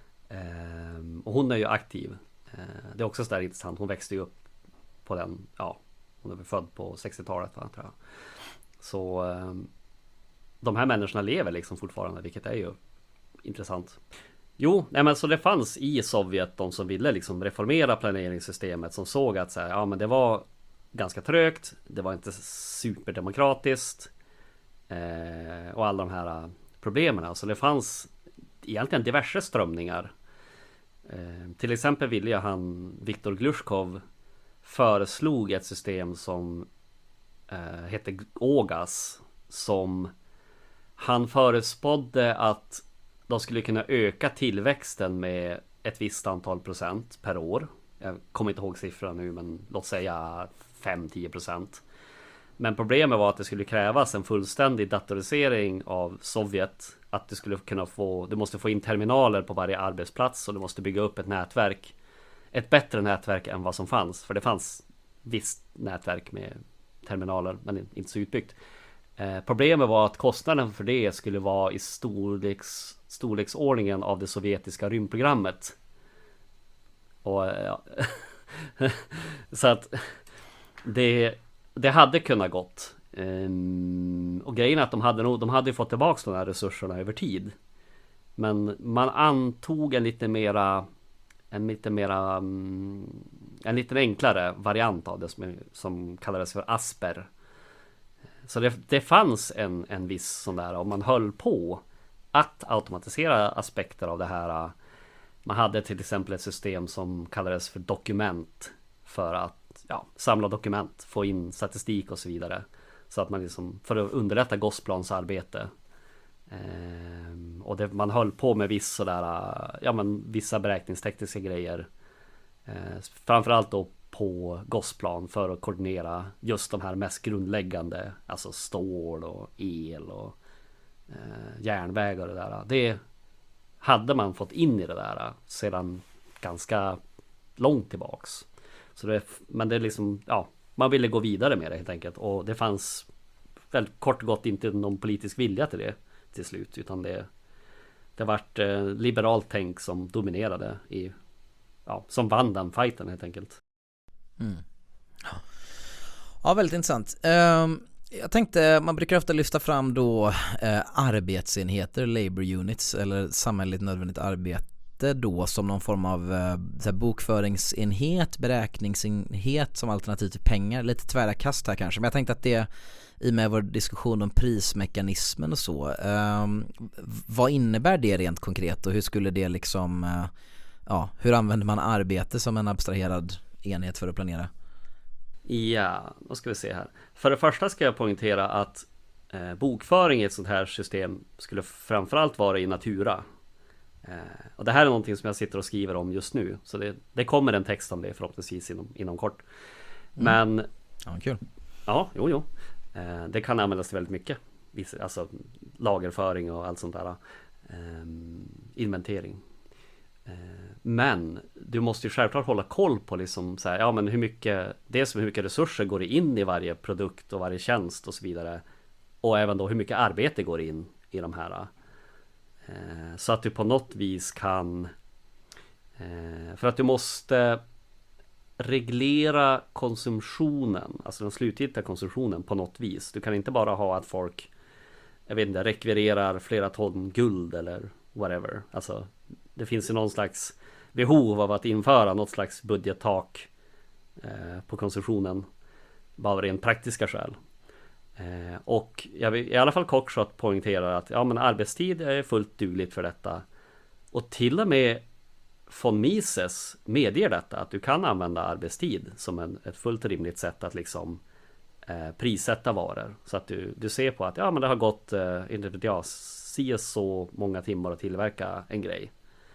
Eh, och hon är ju aktiv. Eh, det är också så där intressant. Hon växte ju upp på den, ja, hon är väl född på sextiotalet va, tror jag. Så eh, de här människorna lever liksom fortfarande, vilket är ju intressant. Jo, nej men så det fanns i Sovjet de som ville liksom reformera planeringssystemet, som såg att så här, ja men det var ganska trögt, det var inte superdemokratiskt eh, och alla de här problemen. Alltså det fanns egentligen diverse strömningar. Eh, till exempel ville jag han, Viktor Glushkov, föreslog ett system som eh, hette Ogas, som han förespådde att de skulle kunna öka tillväxten med ett visst antal procent per år. Jag kommer inte ihåg siffran nu, men låt säga fem till tio procent. Men problemet var att det skulle krävas en fullständig datorisering av Sovjet. Att du skulle kunna få, du måste få in terminaler på varje arbetsplats och du måste bygga upp ett nätverk. Ett bättre nätverk än vad som fanns. För det fanns visst nätverk med terminaler, men inte så utbyggt. Eh, problemet var att kostnaden för det skulle vara i storleks, storleksordningen av det sovjetiska rymdprogrammet. Och ja. Så att det, det hade kunnat gått. Um, och grejen är att de hade nog, de hade fått tillbaka de här resurserna över tid. Men man antog en lite mera en lite mera um, en lite enklare variant av det som, som kallades för Asper. Så det, det fanns en, en viss sån där, och man höll på att automatisera aspekter av det här. Man hade till exempel ett system som kallades för dokument för att ja, samla dokument, få in statistik och så vidare. Så att man liksom, för att underlätta Gosplans arbete. Ehm, och det, man höll på med viss sådär, ja, men vissa beräkningstekniska grejer. Ehm, framförallt då på Gosplan för att koordinera just de här mest grundläggande, alltså stål och el och eh, järnväg och det där. Det hade man fått in i det där sedan ganska långt tillbaks. Så det, men det är liksom, ja, man ville gå vidare med det helt enkelt. Och det fanns väl kort och gott inte någon politisk vilja till det till slut. Utan det, det vart eh, liberalt tänk som dominerade i, ja, som vann den fighten helt enkelt. Mm. Ja, väldigt intressant. Um, jag tänkte, man brukar ofta lyfta fram då uh, arbetsenheter, labor units, eller samhälleligt nödvändigt arbete då som någon form av uh, så här bokföringsenhet, beräkningsenhet som alternativ till pengar. Lite tvära kast här kanske, men jag tänkte att det i med vår diskussion om prismekanismen och så, um, vad innebär det rent konkret och hur skulle det liksom, uh, ja, hur använder man arbete som en abstraherad enhet för att planera? Ja, då ska vi se här. För det första ska jag poängtera att eh, bokföring i ett sånt här system skulle framförallt vara i Natura. Eh, och det här är någonting som jag sitter och skriver om just nu. Så det, det kommer en text om det förhoppningsvis inom, inom kort. Men... Mm. Ja, kul. Ja, jo, jo. Eh, det kan användas till väldigt mycket. alltså lagerföring och allt sånt där. Eh, inventering. Eh, men du måste ju självklart hålla koll på liksom så här, ja men hur mycket, dels hur mycket resurser går in i varje produkt och varje tjänst och så vidare. Och även då hur mycket arbete går in i de här. Eh, så att du på något vis kan, eh, för att du måste reglera konsumtionen, alltså den slutgiltiga konsumtionen på något vis. Du kan inte bara ha att folk, jag vet inte, rekvirerar flera ton guld eller whatever. Alltså det finns ju någon slags behov av att införa något slags budgettak eh, på konsumtionen, bara av rent praktiska skäl. Eh, och jag vill i alla fall Cockshot poängterar att ja, men arbetstid är fullt dugligt för detta. Och till och med von Mises medger detta, att du kan använda arbetstid som en, ett fullt rimligt sätt att liksom eh, prissätta varor. Så att du, du ser på att ja, men det har gått eh, inte vet jag, se så många timmar att tillverka en grej.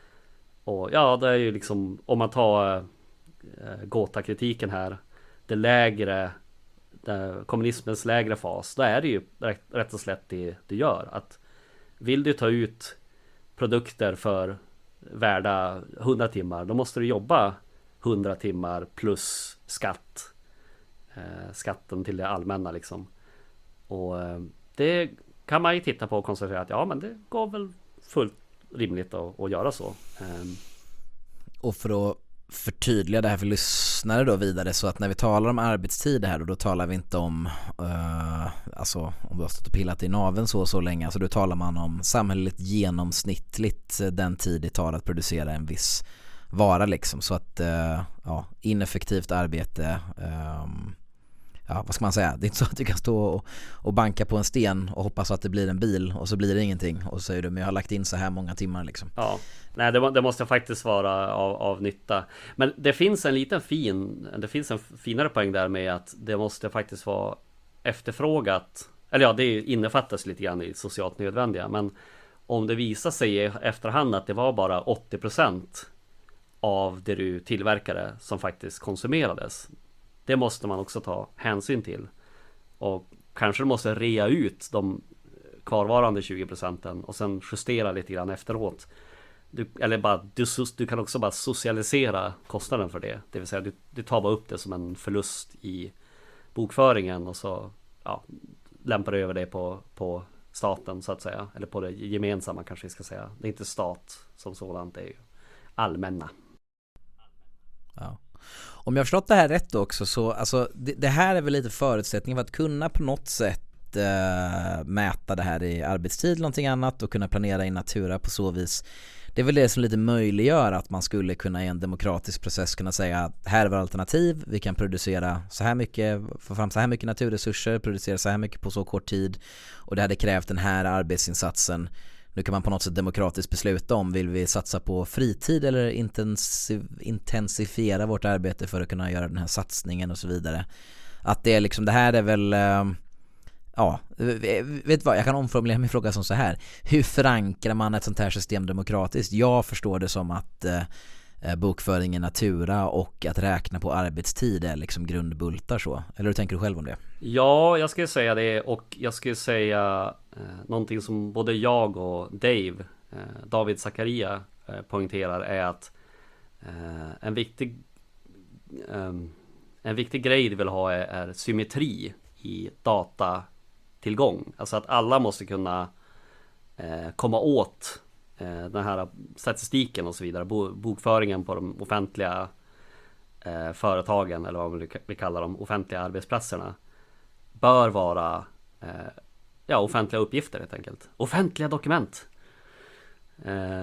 Och ja, det är ju liksom, om man tar eh, Gotha-kritiken här, det lägre, det, kommunismens lägre fas, då är det ju rätt, rätt och slätt det du gör. Att vill du ta ut produkter för värda hundra timmar, då måste du jobba hundra timmar plus skatt. Eh, skatten till det allmänna liksom. Och eh, det kan man ju titta på och konstatera att ja, men det går väl fullt rimligt att, att göra så. Eh. Och för att förtydliga det här för lyssnare då vidare, så att när vi talar om arbetstid här, då, då talar vi inte om uh, alltså om du har stått och pillat i naveln så och så länge, alltså då talar man om samhälleligt genomsnittligt den tid det tar att producera en viss vara liksom, så att uh, ja, ineffektivt arbete, um, ja, vad ska man säga, det är inte så att du kan stå och, och banka på en sten och hoppas att det blir en bil och så blir det ingenting och så säger du men jag har lagt in så här många timmar liksom. Ja, nej det, det måste faktiskt vara av, av nytta. Men det finns en liten fin, det finns en finare poäng där med att det måste faktiskt vara efterfrågat, eller ja, det innefattas lite grann i socialt nödvändiga, men om det visar sig i efterhand att det var bara åttio procent av det du tillverkade som faktiskt konsumerades, det måste man också ta hänsyn till. Och kanske måste rea ut de kvarvarande tjugo procenten och sen justera lite grann efteråt. Du, eller bara, du, du kan också bara socialisera kostnaden för det. Det vill säga du, du tar bara upp det som en förlust i bokföringen och så ja, lämpar du över det på, på staten så att säga. Eller på det gemensamma kanske vi ska säga. Det är inte stat som sådant, det är ju allmänna. Ja. Om jag har förstått det här rätt också, så alltså, det, det här är väl lite förutsättningen för att kunna på något sätt äh, mäta det här i arbetstid eller någonting annat och kunna planera in natura på så vis. Det är väl det som lite möjliggör att man skulle kunna i en demokratisk process kunna säga att här är våra alternativ, vi kan producera så här mycket, få fram så här mycket naturresurser, producera så här mycket på så kort tid och det hade krävt den här arbetsinsatsen. Nu kan man på något sätt demokratiskt besluta om, vill vi satsa på fritid eller intensiv, intensifiera vårt arbete för att kunna göra den här satsningen och så vidare. Att det är liksom, det här är väl, ja, vet vad, jag kan omformulera min fråga som så här. Hur förankrar man ett sånt här system demokratiskt? Jag förstår det som att eh, bokföring i natura och att räkna på arbetstid är liksom grundbultar så. Eller hur tänker du själv om det? Ja, jag skulle säga det, och jag skulle säga eh, någonting som både jag och Dave, eh, David Zakaria eh, poängterar är att eh, en viktig eh, en viktig grej du vill ha är, är symmetri i datatillgång. Alltså att alla måste kunna eh, komma åt eh, den här statistiken och så vidare, Bo, bokföringen på de offentliga eh, företagen eller vad vi kallar de offentliga arbetsplatserna bör vara eh, ja, offentliga uppgifter helt enkelt. Offentliga dokument. Eh,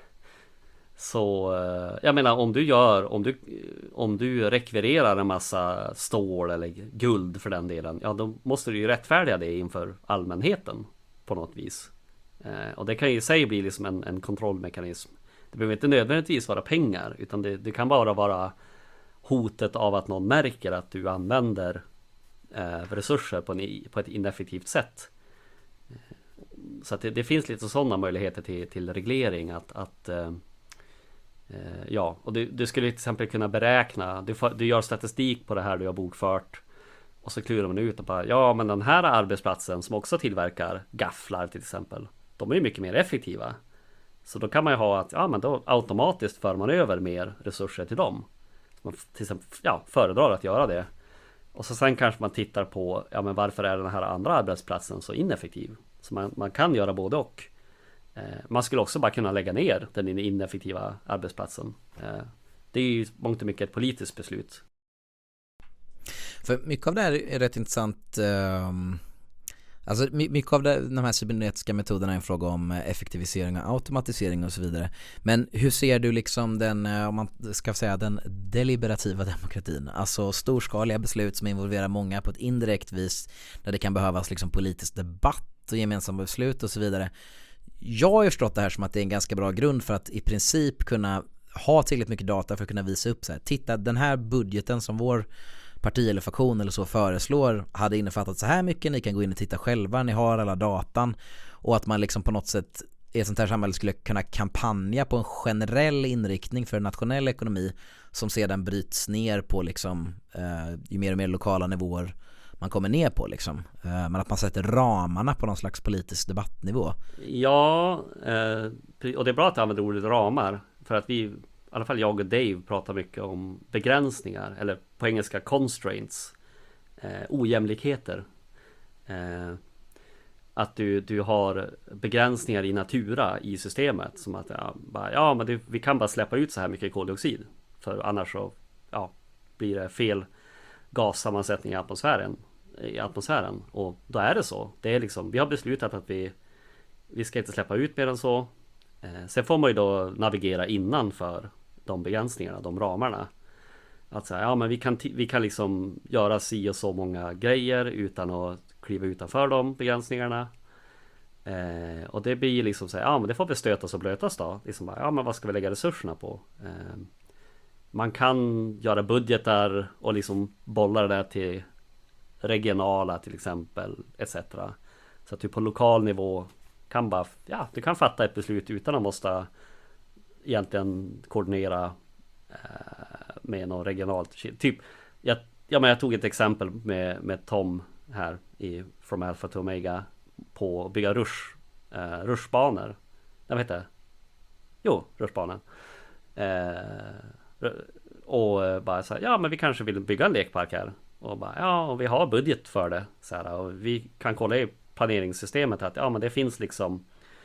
så eh, jag menar om du gör om du, om du rekvirerar en massa stål eller guld för den delen, ja då måste du ju rättfärdiga det inför allmänheten på något vis. Eh, och det kan ju i sig bli liksom en, en kontrollmekanism. Det behöver inte nödvändigtvis vara pengar, utan det, det kan bara vara hotet av att någon märker att du använder eh, resurser på, en, på ett ineffektivt sätt. Så att det, det finns lite sådana möjligheter till, till reglering att, att eh, ja, och du, du skulle till exempel kunna beräkna, du, du gör statistik på det här du har bokfört Och så klurar man ut och bara, ja men den här arbetsplatsen som också tillverkar gafflar till exempel, de är ju mycket mer effektiva. Så då kan man ju ha att, ja men då automatiskt för man över mer resurser till dem. Så man till exempel, ja, föredrar att göra det. Och så sen kanske man tittar på, ja men varför är den här andra arbetsplatsen så ineffektiv? Så man, man kan göra både och. Eh, man skulle också bara kunna lägga ner den ineffektiva arbetsplatsen. Eh, det är ju mångt och mycket ett politiskt beslut. För mycket av det här är rätt intressant. Alltså mycket av det, de här cybernetiska metoderna är en fråga om effektivisering och automatisering och så vidare. Men hur ser du liksom den, om man ska säga den deliberativa demokratin? Alltså storskaliga beslut som involverar många på ett indirekt vis, där det kan behövas liksom politisk debatt och gemensamma beslut och så vidare. Jag har ju förstått det här som att det är en ganska bra grund för att i princip kunna ha tillräckligt mycket data för att kunna visa upp så här. Titta, den här budgeten som vår parti eller faktion eller så föreslår hade innefattat så här mycket, ni kan gå in och titta själva, ni har alla datan, och att man liksom på något sätt i ett sånt här samhälle skulle kunna kampanja på en generell inriktning för en nationell ekonomi som sedan bryts ner på liksom eh, ju mer och mer lokala nivåer man kommer ner på liksom. Eh, men att man sätter ramarna på någon slags politisk debattnivå. Ja, eh, och det är bra att du använder ordet ramar, för att vi, i alla fall jag och Dave, pratar mycket om begränsningar, eller på engelska constraints, eh, ojämlikheter. Eh, att du, du har begränsningar i natura i systemet, som att ja, bara, ja men det, vi kan bara släppa ut så här mycket koldioxid, för annars så ja, blir det fel gassammansättning i atmosfären, i atmosfären. Och då är det så. Det är liksom, vi har beslutat att vi, vi ska inte släppa ut mer än så. Eh, sen får man ju då navigera innanför de begränsningarna, de ramarna. Att säga, ja men vi kan, vi kan liksom göra si och så många grejer utan att kliva utanför de begränsningarna. Eh, och det blir liksom så här, ja men det får vi stötas och blötas då. Liksom bara, ja men vad ska vi lägga resurserna på? Eh, man kan göra budgetar och liksom bolla det där till regionala till exempel, et cetera. Så att du på lokal nivå kan bara, ja du kan fatta ett beslut utan att måste egentligen koordinera eh, med något regionalt. Typ, jag, ja, men jag tog ett exempel med, med Tom här i From Alpha to Omega på att bygga rush, eh, rushbanor. Jag vet inte. Jo, rushbanor. Eh, och bara så här, ja men vi kanske vill bygga en lekpark här. Och bara, ja och vi har budget för det. Så här, och vi kan kolla i planeringssystemet att ja men det finns liksom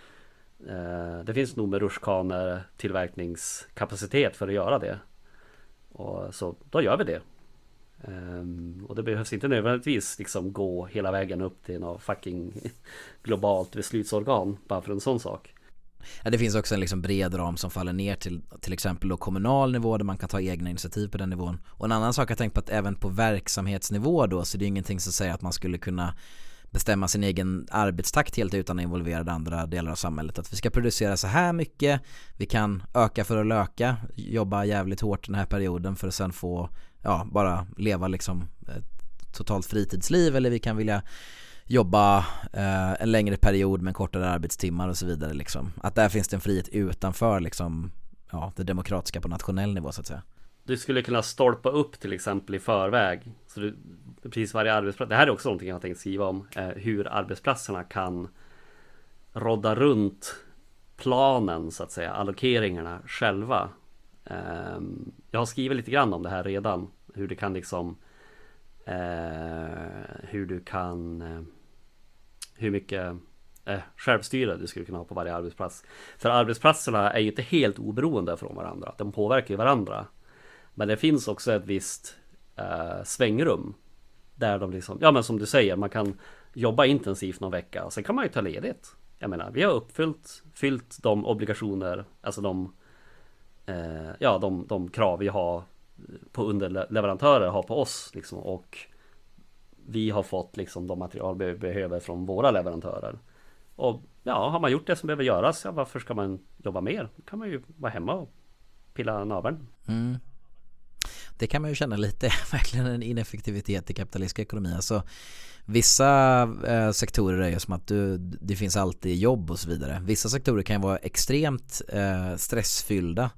eh, det finns nog med rutschkanor tillverkningskapacitet för att göra det. Och så då gör vi det. Um, och det behövs inte nödvändigtvis liksom gå hela vägen upp till något fucking globalt beslutsorgan bara för en sån sak. Ja, det finns också en liksom bred ram som faller ner till till exempel då kommunal nivå där man kan ta egna initiativ på den nivån. Och en annan sak jag tänkt på att även på verksamhetsnivå då, så det är ingenting som säger att man skulle kunna bestämma sin egen arbetstakt helt utan att involvera andra delar av samhället. Att vi ska producera så här mycket, vi kan öka för att löka, jobba jävligt hårt den här perioden för att sen få ja, bara leva liksom ett totalt fritidsliv, eller vi kan vilja jobba eh, en längre period med kortare arbetstimmar och så vidare liksom. Att där finns det en frihet utanför liksom, ja, det demokratiska på nationell nivå så att säga. Du skulle kunna stolpa upp till exempel i förväg, så du, precis varje arbetsplats, det här är också någonting jag har tänkt skriva om, eh, hur arbetsplatserna kan rodda runt planen så att säga, allokeringarna själva. Eh, jag har skrivit lite grann om det här redan, hur det kan liksom eh, hur du kan eh, hur mycket eh, självstyre du skulle kunna ha på varje arbetsplats. För arbetsplatserna är ju inte helt oberoende från varandra, de påverkar ju varandra. Men det finns också ett visst eh, svängrum där de liksom, ja men som du säger, man kan jobba intensivt någon vecka och sen kan man ju ta ledigt. Jag menar, vi har uppfyllt fyllt de obligationer, alltså de eh, ja, de, de krav vi har på underleverantörer har på oss liksom, och vi har fått liksom de material vi behöver från våra leverantörer. Och ja, har man gjort det som behöver göras, ja, varför ska man jobba mer? Då kan man ju vara hemma och pilla naveln. Mm. Det kan man ju känna lite, verkligen en ineffektivitet i kapitalistisk ekonomi. Alltså, vissa eh, sektorer är ju som att du, det finns alltid jobb och så vidare. Vissa sektorer kan ju vara extremt eh, stressfyllda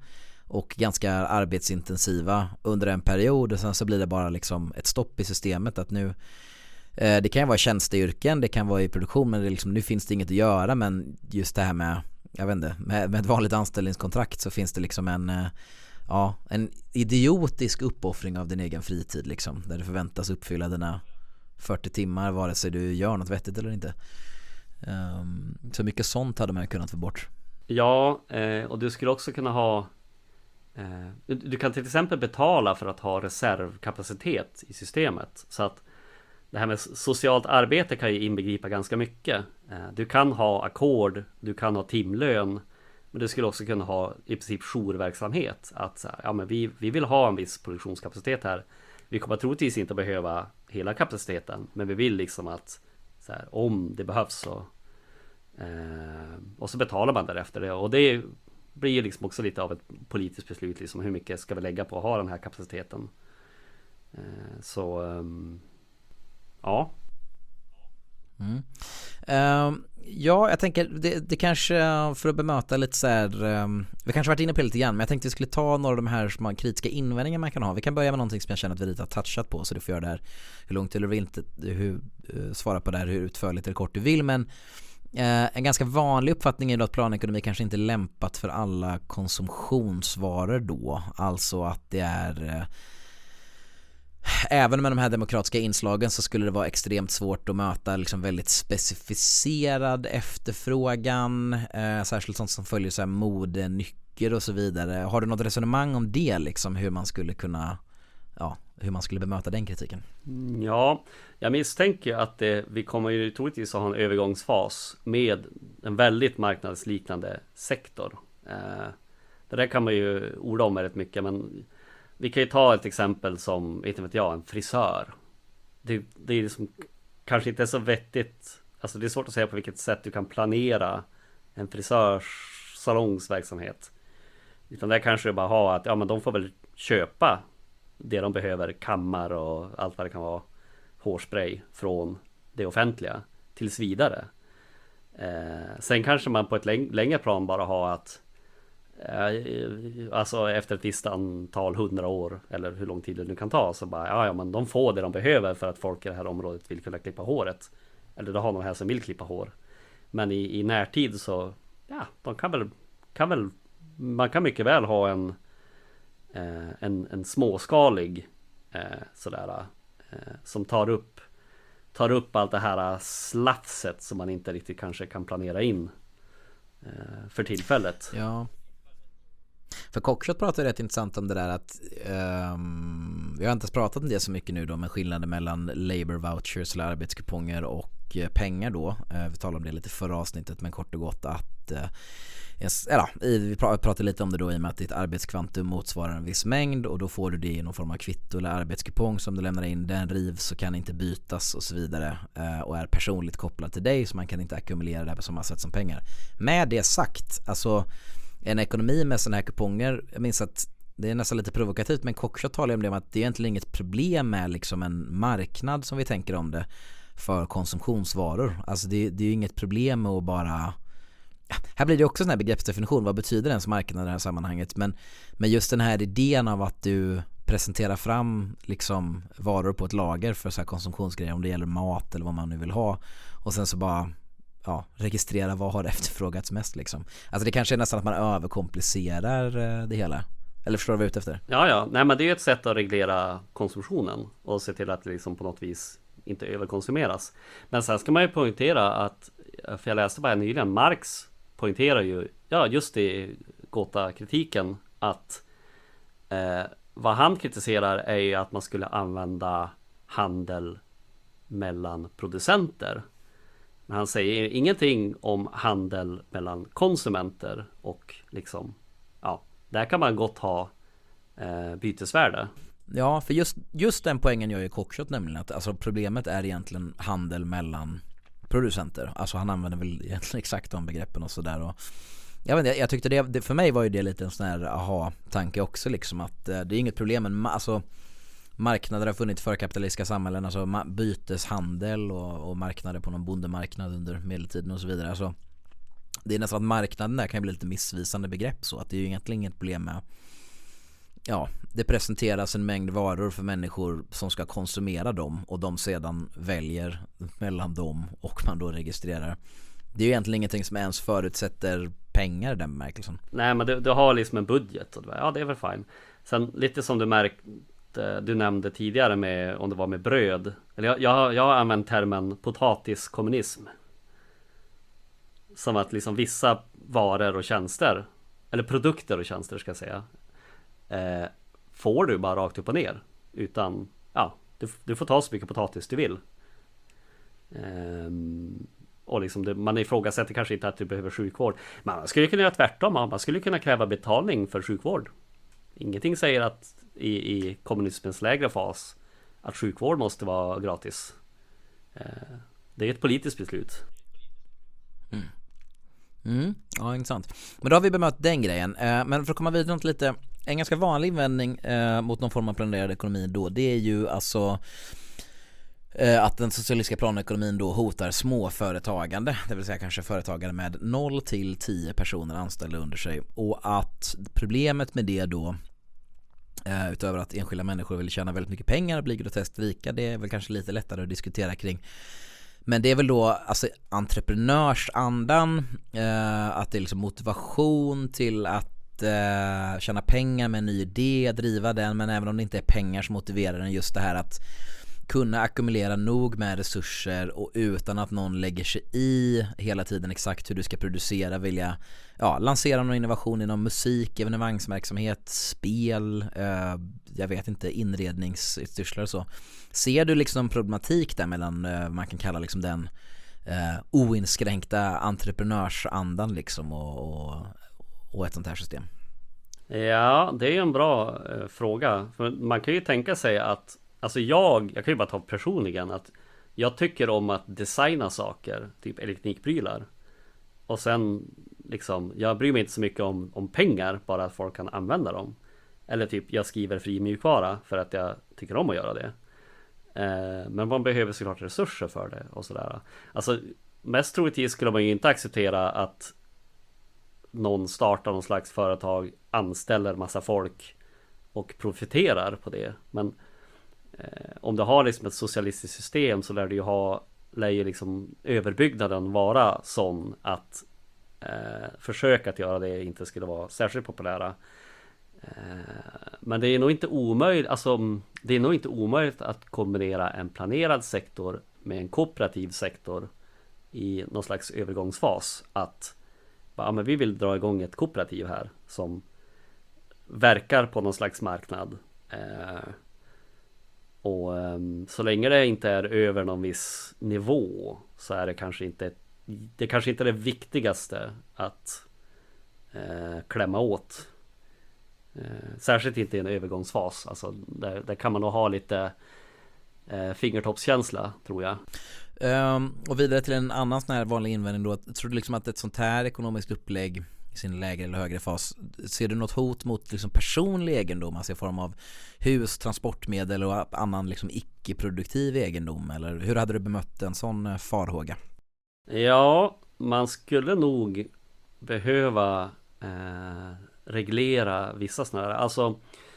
och ganska arbetsintensiva under en period, och sen så blir det bara liksom ett stopp i systemet att nu eh, det kan ju vara tjänsteyrken, det kan vara i produktion, men det är liksom, nu finns det inget att göra, men just det här med jag vet inte, med, med ett vanligt anställningskontrakt så finns det liksom en eh, ja, en idiotisk uppoffring av din egen fritid liksom, där du förväntas uppfylla dina fyrtio timmar vare sig du gör något vettigt eller inte. Um, så mycket sånt hade man kunnat få bort. Ja, eh, och du skulle också kunna ha eh, du, du kan till exempel betala för att ha reservkapacitet i systemet, så att det här med socialt arbete kan ju inbegripa ganska mycket. eh, Du kan ha ackord, du kan ha timlön, men du skulle också kunna ha i princip jourverksamhet. Att så här, ja, men vi, vi vill ha en viss produktionskapacitet här. Vi kommer troligtvis inte behöva hela kapaciteten, men vi vill liksom att så här, om det behövs så eh, och så betalar man därefter det. Och det blir ju liksom också lite av ett politiskt beslut, liksom, hur mycket ska vi lägga på att ha den här kapaciteten. eh, Så um, ja. Mm. Uh, ja, jag tänker det, det kanske, för att bemöta lite så här, um, vi kanske varit inne på det lite grann, men jag tänkte vi skulle ta några av de här som kritiska invändningar man kan ha. Vi kan börja med någonting som jag känner att vi lite har touchat på, så du får göra det här hur långt eller inte, hur, uh, svara på det här hur utförligt eller kort du vill, men uh, en ganska vanlig uppfattning är då att planekonomi kanske inte är lämpat för alla konsumtionsvaror då, alltså att det är uh, även med de här demokratiska inslagen så skulle det vara extremt svårt att möta liksom väldigt specificerad efterfrågan, eh, särskilt sånt som följer så här mode, nycker och så vidare. Har du något resonemang om det, liksom hur man skulle kunna, ja, hur man skulle bemöta den kritiken? Ja, jag misstänker att det, vi kommer ju troligtvis att ha en övergångsfas med en väldigt marknadsliknande sektor. Eh, det där kan man ju orda om rätt mycket, men vi kan ju ta ett exempel som, vet inte jag, en frisör. Det, det är liksom kanske inte så vettigt. Alltså det är svårt att säga på vilket sätt du kan planera en frisörsalongsverksamhet. Utan där kanske det bara ha att ja, men de får väl köpa det de behöver, kammar och allt vad det kan vara, hårspray från det offentliga tills vidare. Eh, sen kanske man på ett läng- längre plan bara har att alltså efter ett visst antal hundra år eller hur lång tid det nu kan ta, så bara ja, ja men de får det de behöver för att folk i det här området vill kunna klippa håret, eller då har någon här som vill klippa hår. Men i, i närtid så ja, de kan väl, kan väl man kan mycket väl ha en eh, en, en småskalig eh, sådär eh, som tar upp tar upp allt det här slafset som man inte riktigt kanske kan planera in eh, för tillfället. Ja. För Cockshot pratar rätt intressant om det där att um, vi har inte pratat om det så mycket nu då, med skillnaden mellan labor vouchers eller arbetskuponger och uh, pengar då. Uh, vi talade om det lite förra avsnittet, men kort och gott att uh, yes, eller, vi pratade lite om det då i och med att ditt arbetskvantum motsvarar en viss mängd, och då får du det i någon form av kvitto eller arbetskupong som du lämnar in. Den rivs och kan inte bytas och så vidare, uh, och är personligt kopplad till dig, så man kan inte ackumulera det här på samma sätt som pengar. Med det sagt, alltså en ekonomi med sådana här kuponger, jag minns att det är nästan lite provokativt, men Cockshot talar om det, om att det är egentligen inget problem med liksom en marknad som vi tänker om det för konsumtionsvaror. Alltså det, det är ju inget problem med att bara, ja, här blir det också sån här begreppsdefinition, vad betyder ens marknad i det här sammanhanget, men, men just den här idén av att du presenterar fram liksom varor på ett lager för så här konsumtionsgrejer, om det gäller mat eller vad man nu vill ha, och sen så bara ja, registrera vad har efterfrågats mest liksom. Alltså det kanske är nästan att man överkomplicerar det hela. Eller förstår du vad jag är ute efter? Ja, ja. Nej, men det är ett sätt att reglera konsumtionen och se till att det liksom på något vis inte överkonsumeras. Men sen ska man ju poängtera att, för jag läste bara nyligen, Marx poängterar ju, ja just det, Gotha-kritiken, att eh, vad han kritiserar är ju att man skulle använda handel mellan producenter. Men han säger ingenting om handel mellan konsumenter och liksom, ja, där kan man gott ha eh, bytesvärde. Ja, för just, just den poängen gör ju Cockshot, nämligen att alltså, problemet är egentligen handel mellan producenter. Alltså han använder väl egentligen exakt de begreppen och sådär. Och jag vet inte, jag tyckte det, det, för mig var ju det lite en sån här aha-tanke också, liksom att eh, det är inget problem, men alltså marknader har funnits för kapitalistiska samhällen, alltså byteshandel och, och marknader på någon bondemarknad under medeltiden och så vidare. Alltså, det är nästan att marknaden där kan bli lite missvisande begrepp, så att det är ju egentligen inget problem med ja, det presenteras en mängd varor för människor som ska konsumera dem och de sedan väljer mellan dem och man då registrerar. Det är ju egentligen ingenting som ens förutsätter pengar i den bemärkelsen. Nej, men du, du har liksom en budget och ja, det är väl fine. Sen lite som du märkte, du nämnde tidigare med om det var med bröd. Eller jag, jag, jag har använt termen potatiskommunism. Som att liksom vissa varor och tjänster, eller produkter och tjänster ska jag säga, eh, får du bara rakt upp och ner. Utan, ja, du, du får ta så mycket potatis du vill. Ehm, och liksom det, man ifrågasätter kanske inte att du behöver sjukvård. Man skulle kunna göra tvärtom. Man skulle kunna kräva betalning för sjukvård. Ingenting säger att i, i kommunismens lägre fas att sjukvård måste vara gratis. Ehm, det är ett politiskt beslut. Mm. Mm, ja, intressant. Men då har vi bemött den grejen. Eh, men för att komma vidare till lite, en ganska vanlig invändning eh, mot någon form av planerad ekonomi då, det är ju alltså eh, att den socialistiska planekonomin då hotar småföretagande, det vill säga kanske företagare med noll till tio personer anställda under sig, och att problemet med det då, eh, utöver att enskilda människor vill tjäna väldigt mycket pengar och bli groteskt rika, det är väl kanske lite lättare att diskutera kring. Men det är väl då alltså entreprenörsandan, eh, att det är liksom motivation till att eh, tjäna pengar med en ny idé, driva den, men även om det inte är pengar som motiverar den, just det här att kunna ackumulera nog med resurser och utan att någon lägger sig i hela tiden exakt hur du ska producera, vilja ja, lansera någon innovation inom musik, evenemangsverksamhet, spel, eh, jag vet inte, inredningsstyrslar och så. Ser du liksom problematik där mellan eh, man kan kalla liksom den eh, oinskränkta entreprenörsandan liksom och, och, och ett sånt här system? Ja, det är en bra eh, fråga. För man kan ju tänka sig att alltså jag, jag kan ju bara ta personligen att jag tycker om att designa saker, typ elektronikprylar. Och sen liksom, jag bryr mig inte så mycket om, om pengar, bara att folk kan använda dem. Eller typ, jag skriver fri mjukvara för att jag tycker om att göra det. Eh, men man behöver såklart resurser för det och sådär. Alltså, mest troligtvis skulle man ju inte acceptera att någon startar någon slags företag, anställer massa folk och profiterar på det. Men eh, om du har liksom ett socialistiskt system så lär du ju ha, lär ju liksom överbyggnaden vara sån att eh, försök att göra det inte skulle vara särskilt populära. Eh, men det är nog inte omöjligt, alltså det är nog inte omöjligt att kombinera en planerad sektor med en kooperativ sektor i någon slags övergångsfas. Att ja, men vi vill dra igång ett kooperativ här som verkar på någon slags marknad. Eh, och um, så länge det inte är över någon viss nivå så är det kanske inte det kanske inte är det viktigaste att eh, klämma åt. Eh, särskilt inte i en övergångsfas. Alltså, där, där kan man nog ha lite eh, fingertoppskänsla, tror jag. Um, och vidare till en annan sån här vanlig invändning då. Tror du liksom att ett sånt här ekonomiskt upplägg i sin lägre eller högre fas, ser du något hot mot liksom personlig egendom, alltså i form av hus, transportmedel och annan liksom icke-produktiv egendom, eller hur hade du bemött en sån farhåga? Ja, man skulle nog behöva eh, reglera vissa sådana här, alltså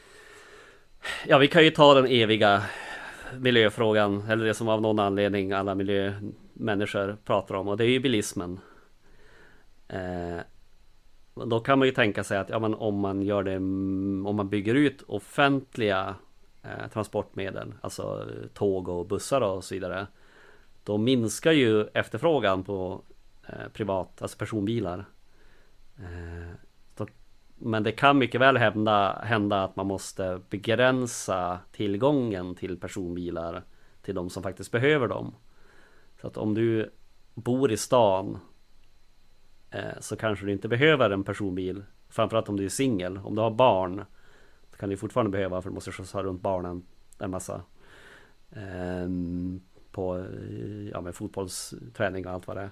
ja, vi kan ju ta den eviga miljöfrågan, eller det som av någon anledning alla miljömänniskor pratar om, och det är ju bilismen. Eh, då kan man ju tänka sig att ja, men om man gör det, om man bygger ut offentliga eh, transportmedel, alltså tåg och bussar och så vidare, då minskar ju efterfrågan på eh, privat, alltså personbilar. Eh, då, men det kan mycket väl hända, hända att man måste begränsa tillgången till personbilar till de som faktiskt behöver dem. Så att om du bor i stan eh, så kanske du inte behöver en personbil, framförallt om du är singel. Om du har barn så kan du fortfarande behöva, för du måste skjutsa runt barnen en massa. Eh, på ja, med fotbollsträning och allt vad det är.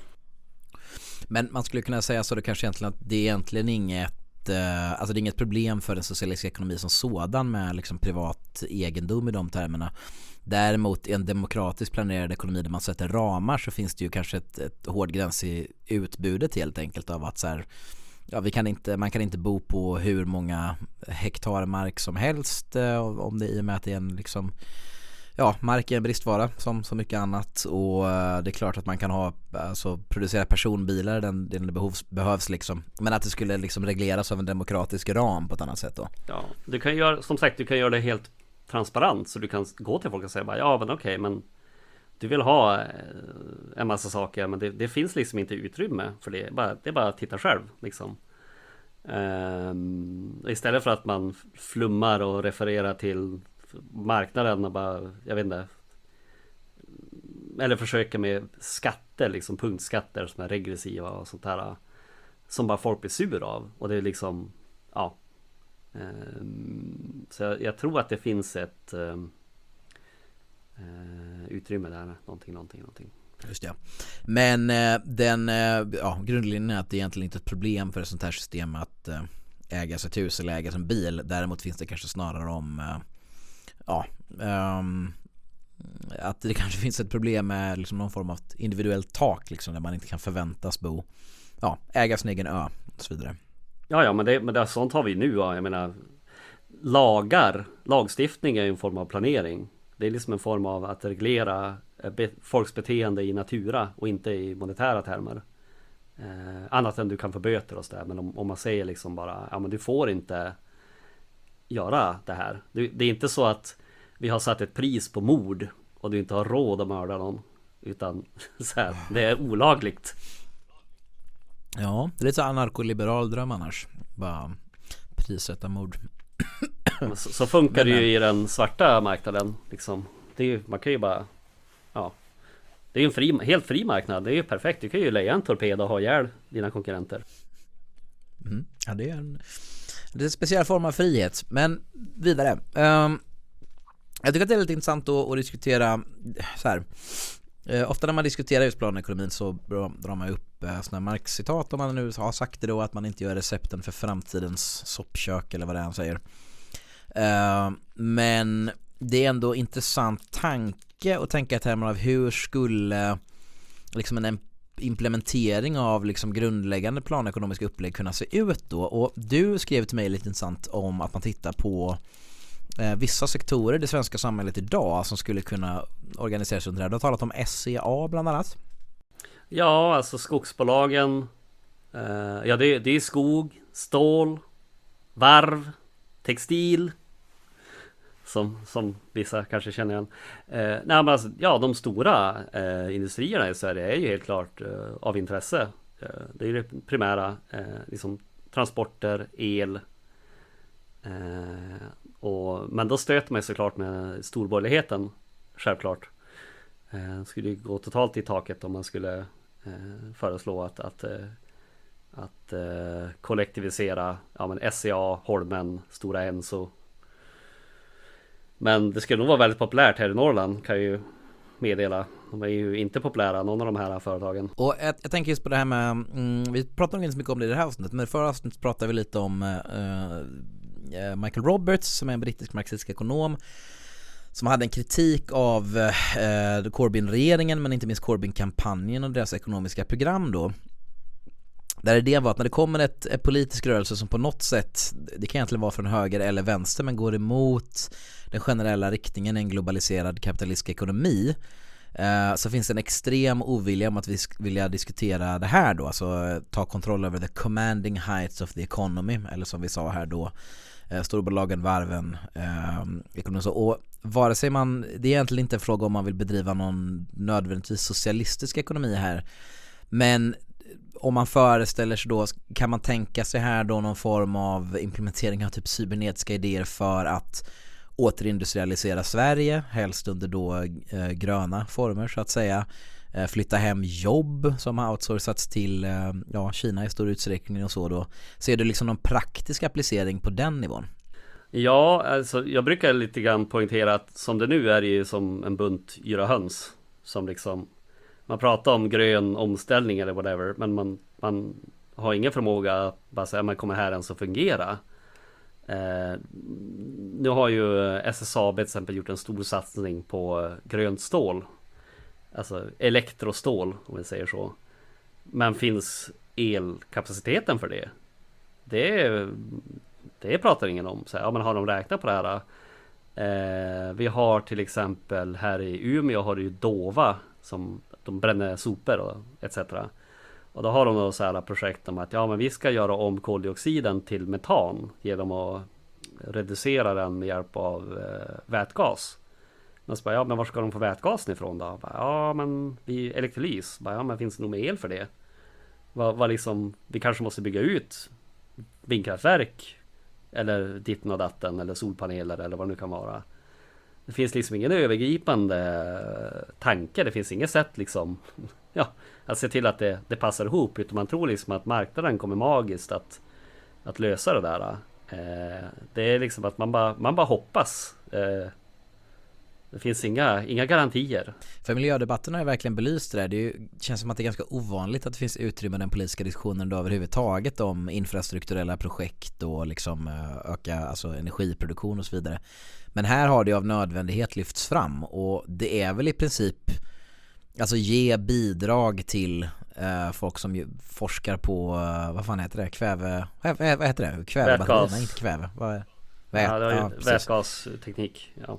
Men man skulle kunna säga så det kanske egentligen att det är egentligen inget eh, alltså det är inget problem för den socialistiska ekonomin som sådan med liksom privat egendom i de termerna. Däremot i en demokratiskt planerad ekonomi där man sätter ramar så finns det ju kanske ett, ett hård gräns i utbudet helt enkelt av att så här, ja, vi kan inte, man kan inte bo på hur många hektar mark som helst eh, om det i och med att det är en liksom, ja, mark är en bristvara som så mycket annat, och eh, det är klart att man kan ha, alltså producera personbilar den, den det behövs, behövs liksom, men att det skulle liksom regleras av en demokratisk ram på ett annat sätt då. Ja, du kan göra, som sagt, du kan göra det helt transparent, så du kan gå till folk och säga bara, ja men okej, okay, men du vill ha en massa saker, men det, det finns liksom inte utrymme för det. Bara, det är bara att titta själv liksom. Um, istället för att man flummar och refererar till marknaden och bara, jag vet inte, eller försöker med skatter, liksom punktskatter som är regressiva och sånt här, som bara folk blir sur av. Och det är liksom, ja. Um, så jag, jag tror att det finns ett um, Uh, utrymme där, någonting, någonting, någonting. Just det. Men uh, den, uh, ja, grundlinjen är att det egentligen inte är ett problem för ett sånt här system att uh, äga sig ett hus eller äga en bil. Däremot finns det kanske snarare om uh, ja, um, att det kanske finns ett problem med liksom någon form av individuellt tak liksom, där man inte kan förväntas bo, ja, äga sin egen ö och så vidare. Ja, ja, men det, men det, sånt har vi nu. Ja. Jag menar, lagar, lagstiftning är en form av planering. Det är liksom en form av att reglera be- folks beteende i natura och inte i monetära termer. Eh, annat än du kan få böter och sådär. Men om, om man säger liksom bara, ja men du får inte göra det här. Du, det är inte så att vi har satt ett pris på mord och du inte har råd att mörda någon. Utan så här, det är olagligt. Ja, det är lite så anarkoliberal dröm annars. Bara prissätta mord. Så, så funkar men, det ju i den svarta marknaden liksom. Det är ju, man kan ju bara, ja, det är ju en fri, helt fri marknad. Det är ju perfekt, du kan ju lägga en torped och ha ihjäl dina konkurrenter. Mm. Ja, det är en, det är en speciell form av frihet. Men vidare, um, jag tycker att det är lite intressant att, att diskutera så här. Uh, ofta när man diskuterar just planekonomin så drar man upp uh, sådana Marx-citat, om man nu har sagt det då, att man inte gör recepten för framtidens soppkök eller vad det är han säger. Uh, men det är ändå intressant tanke att tänka i termer av hur skulle liksom en implementering av liksom grundläggande planekonomiska upplägg kunna se ut då. Och du skrev till mig lite intressant om att man tittar på eh, vissa sektorer i det svenska samhället idag som skulle kunna organiseras under det här. Du har talat om S C A bland annat. Ja, alltså skogsbolagen, eh, ja det, det är skog, stål, varv, textil, som, som vissa kanske känner igen. Eh, nej, men alltså, ja, de stora eh, industrierna i Sverige är ju helt klart eh, av intresse. Eh, det är ju det primära, eh, liksom transporter, el. Eh, och, men då stöter man såklart med storborgerligheten, självklart. Eh, skulle ju gå totalt i taket om man skulle eh, föreslå att, att, eh, att eh, kollektivisera ja, men S C A, Holmen, Stora Enso. Men det skulle nog vara väldigt populärt här i Norrland, kan jag ju meddela. De är ju inte populära, någon av de här företagen. Och jag, jag tänker just på det här med, mm, vi pratar nog inte så mycket om det i det här avsnittet, men i förra avsnittet pratade vi lite om uh, Michael Roberts, som är en brittisk marxistisk ekonom, som hade en kritik av uh, Corbyn-regeringen, men inte minst Corbyn-kampanjen och deras ekonomiska program då. Där idén var att när det kommer ett, ett politisk rörelse som på något sätt, det kan egentligen vara från höger eller vänster, men går emot den generella riktningen i en globaliserad kapitalistisk ekonomi, eh, så finns det en extrem ovilja om att vi sk- vilja diskutera det här då, alltså ta kontroll över the commanding heights of the economy, eller som vi sa här då, eh, storbolagen, varven, eh, ekonomi. Och vare sig man, det är egentligen inte en fråga om man vill bedriva någon nödvändigtvis socialistisk ekonomi här, men om man föreställer sig då, kan man tänka sig här då någon form av implementering av typ cybernetiska idéer för att återindustrialisera Sverige, helst under då eh, gröna former så att säga, eh, flytta hem jobb som har outsourcats till eh, ja, Kina i stor utsträckning och så då. Ser du liksom någon praktisk applicering på den nivån? Ja, alltså jag brukar lite grann poängtera att som det nu är det ju som en bunt yra höns som liksom, man pratar om grön omställning eller whatever, men man, man har ingen förmåga att bara säga att man kommer här ens att fungera. Eh, nu har ju S S A B till exempel gjort en stor satsning på grönt stål, alltså elektrostål om vi säger så. Men finns elkapaciteten för det? det, det pratar ingen om. Så här, ja, men har de räknat på det här? Eh, vi har till exempel här i Umeå har du ju Dova som de bränner sopor och et cetera. Och då har de då så här projekt om att ja, men vi ska göra om koldioxiden till metan genom att reducera den med hjälp av eh, vätgas. Men så bara, ja, men var ska de få vätgasen ifrån då? Bara, ja, men vi elektrolys. Bara, ja, men finns det nog med el för det? Vad, vad liksom, vi kanske måste bygga ut vindkraftverk eller ditten och datten eller solpaneler eller vad det nu kan vara. Det finns liksom ingen övergripande tanke. Det finns inget sätt liksom ja, att se till att det, det passar ihop, utan man tror liksom att marknaden kommer magiskt att, att lösa det där. Eh, det är liksom att man bara, man bara hoppas. Eh, det finns inga, inga garantier. För miljödebatten har ju verkligen belyst det där. Det är ju, känns som att det är ganska ovanligt att det finns utrymme i den politiska diskussionen då överhuvudtaget om infrastrukturella projekt och liksom öka alltså energiproduktion och så vidare. Men här har det av nödvändighet lyfts fram, och det är väl i princip alltså ge bidrag till eh, folk som ju forskar på uh, vad fan heter det? Kväve vad, vad heter det? Kvävebatterier, nej inte kväve. Vad, vad ja, det är ja, vätgasteknik. Ja.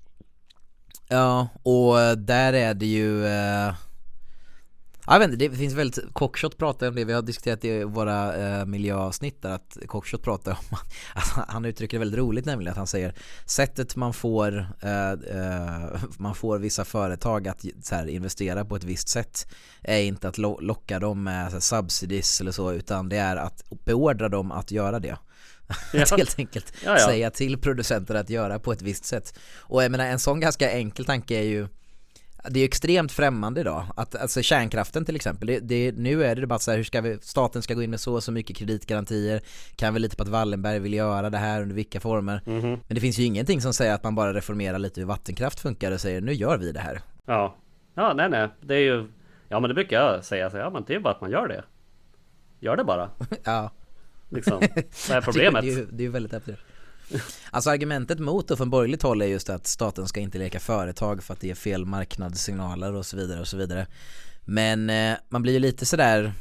Ja, och där är det ju eh, jag vet inte, det finns väldigt, Cockshot pratar om det, vi har diskuterat det i våra eh, miljöavsnitt där, att Cockshot pratar om att han uttrycker det väldigt roligt, nämligen att han säger sättet man får eh, eh, man får vissa företag att så här, investera på ett visst sätt är inte att lo- locka dem med så här, subsidies eller så, utan det är att beordra dem att göra det. Ja. Att helt enkelt ja, ja. säga till producenter att göra på ett visst sätt. Och jag menar, en sån ganska enkel tanke är ju, det är extremt främmande idag. Att, alltså kärnkraften till exempel, det, det, nu är det bara så här, hur ska vi, staten ska gå in med så och så mycket kreditgarantier, kan vi lita på att Wallenberg vill göra det här under vilka former. Mm-hmm. Men det finns ju ingenting som säger att man bara reformerar lite hur vattenkraft funkar och säger nu gör vi det här. Ja, ja nej nej, det är ju, ja men det brukar jag säga, så, ja men det är bara att man gör det. Gör det bara. Ja. Liksom, vad är problemet? det, är ju, det är ju väldigt häftigt. Alltså argumentet mot och från borgerligt håll är just att staten ska inte leka företag för att det är fel marknadssignaler och så vidare och så vidare. Men eh, man blir ju lite sådär,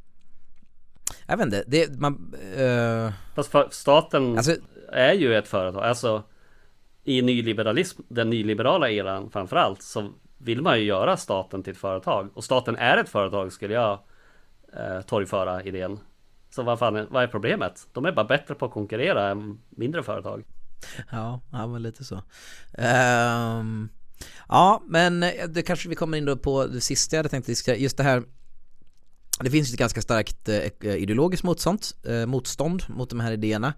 jag vet inte, det, man, uh... Fast för staten alltså, är ju ett företag. Alltså i nyliberalism, den nyliberala eran framförallt, så vill man ju göra staten till ett företag. Och staten är ett företag, skulle jag eh, torgföra idén. Så vad fan är, vad är problemet? De är bara bättre på att konkurrera än mindre företag. Ja, ja men lite så. Um, ja, men det kanske vi kommer in då på det sista jag hade tänkt diskutera. Just det här, det finns ett ganska starkt eh, ideologiskt motstånd, eh, motstånd mot de här idéerna.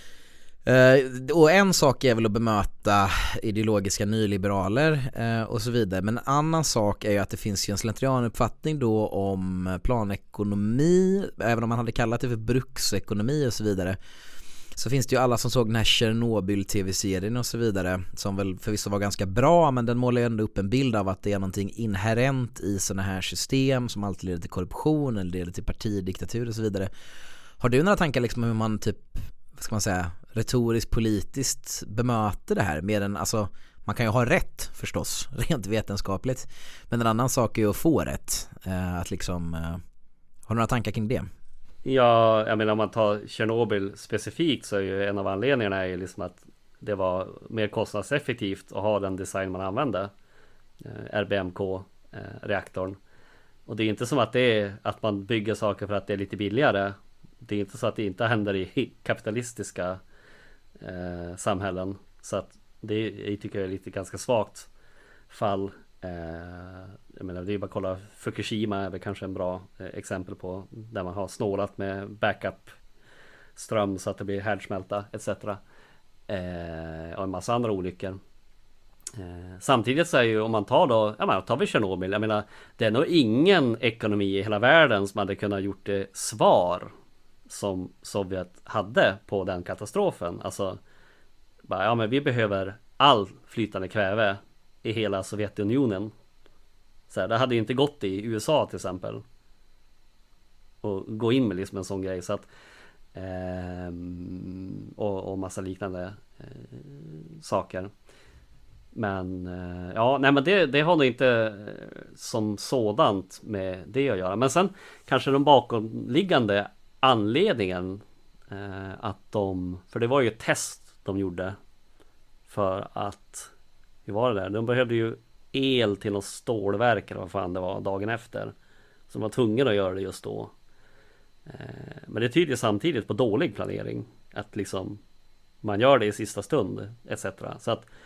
Uh, och en sak är väl att bemöta ideologiska nyliberaler uh, och så vidare, men en annan sak är ju att det finns ju en slentrianuppfattning då om planekonomi, även om man hade kallat det för bruksekonomi och så vidare, så finns det ju alla som såg den här Chernobyl-tv-serien och så vidare, som väl förvisso var ganska bra, men den målar ju ändå upp en bild av att det är någonting inherent i såna här system som alltid leder till korruption eller leder till partidiktatur och så vidare. Har du några tankar liksom om hur man typ, vad ska man säga, retoriskt politiskt bemöter det här med en, alltså man kan ju ha rätt förstås rent vetenskapligt, men en annan sak är ju att få rätt, eh, att liksom eh, har du några tankar kring det? Ja, jag menar om man tar Tjernobyl specifikt, så är ju en av anledningarna är ju liksom att det var mer kostnadseffektivt att ha den design man använde, eh, R B M K-reaktorn. Eh, och det är inte som att det är att man bygger saker för att det är lite billigare. Det är inte så att det inte händer i kapitalistiska eh, samhällen. Så att det jag tycker jag är lite ganska svagt fall. Eh, jag menar, det är ju bara att kolla, Fukushima är väl kanske en bra eh, exempel på där man har snålat med backup ström så att det blir härdsmälta et cetera. Eh, och en massa andra olyckor. Eh, samtidigt så är ju, om man tar då, ja men tar vi Tjernobyl, jag menar, det är nog ingen ekonomi i hela världen som hade kunnat gjort det svar som Sovjet hade på den katastrofen. Alltså bara, ja men vi behöver all flytande kväve i hela Sovjetunionen. Så här, det hade ju inte gått i U S A till exempel och gå in med liksom en sån grej, så att eh, och, och massa liknande eh, saker. Men eh, ja, nej men det, det har nog inte som sådant med det att göra. Men sen kanske de bakomliggande anledningen eh, att de, för det var ju ett test de gjorde för att, hur var det där? De behövde ju el till något stålverk eller vad fan det var dagen efter. Så de var tvungna att göra det just då. Eh, men det tyder samtidigt på dålig planering. Att liksom man gör det i sista stund et cetera. Så att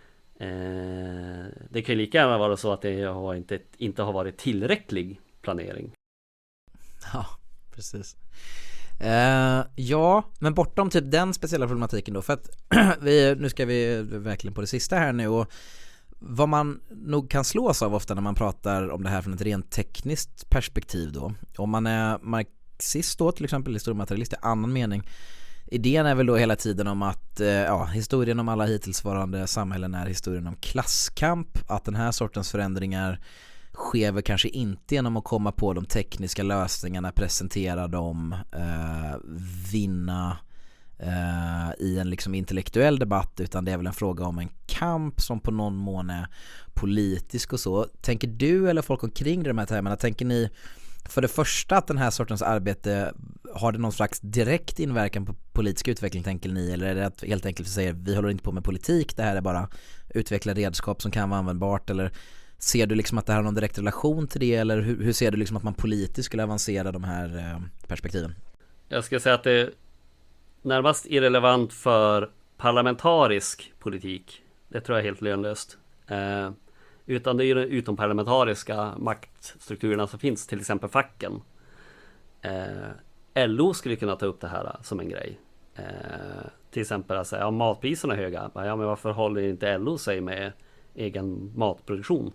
eh, det kan ju lika gärna vara så att det har inte, inte har varit tillräcklig planering. Ja, precis. Uh, ja, men bortom typ den speciella problematiken då, för att vi, nu ska vi verkligen på det sista här nu, och vad man nog kan slås av ofta när man pratar om det här från ett rent tekniskt perspektiv då, om man är marxist då till exempel, historiematerialist i annan mening, idén är väl då hela tiden om att ja, historien om alla hittillsvarande samhällen är historien om klasskamp, att den här sortens förändringar sker väl kanske inte genom att komma på de tekniska lösningarna, presentera dem, eh, vinna eh, i en liksom intellektuell debatt, utan det är väl en fråga om en kamp som på någon mån är politisk och så. Tänker du eller folk omkring de här termerna, tänker ni för det första att den här sortens arbete har det någon slags direkt inverkan på politisk utveckling, tänker ni, eller är det att helt enkelt säger vi håller inte på med politik, det här är bara utveckla redskap som kan vara användbart, eller ser du liksom att det här har någon direkt relation till det, eller hur, hur ser du liksom att man politiskt skulle avancera de här eh, perspektiven? Jag ska säga att det är närmast irrelevant för parlamentarisk politik. Det tror jag är helt lönlöst. Eh, utan det är ju de utomparlamentariska maktstrukturerna som finns, till exempel facken. Eh, L O skulle kunna ta upp det här som en grej. Eh, till exempel att säga, ja, matpriserna är höga. Ja, men varför håller inte L O sig med egen matproduktion?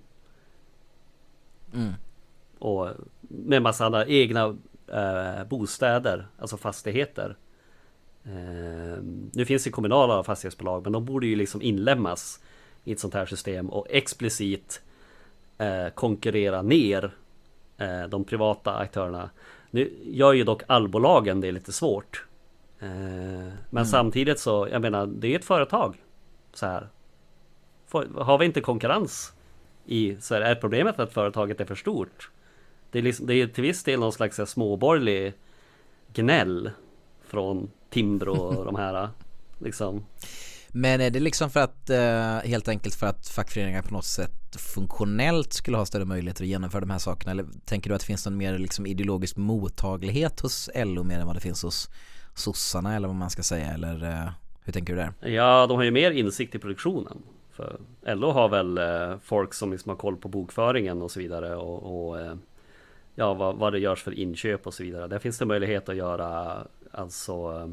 Mm. Och med massa andra egna eh, bostäder, alltså fastigheter. Eh, nu finns det kommunala fastighetsbolag, men de borde ju liksom inlämnas i ett sånt här system och explicit eh, konkurrera ner eh, de privata aktörerna. Nu gör ju dock allbolagen det lite svårt. Eh, men mm. samtidigt så, jag menar, det är ett företag. Så här. Får, har vi inte konkurrens i, så är problemet att företaget är för stort. Det är, liksom, det är till viss del någon slags småborgerlig gnäll från Timbro och de här liksom. Men är det liksom för att eh, helt enkelt för att fackföreningar på något sätt funktionellt skulle ha större möjligheter att genomföra de här sakerna, eller tänker du att det finns någon mer liksom ideologisk mottaglighet hos L O mer än vad det finns hos sossarna, eller vad man ska säga, eller eh, hur tänker du där? Ja, de har ju mer insikt i produktionen. För L O har väl eh, folk som liksom har koll på bokföringen och så vidare, och, och eh, ja, vad, vad det görs för inköp och så vidare. Där finns det möjlighet att göra alltså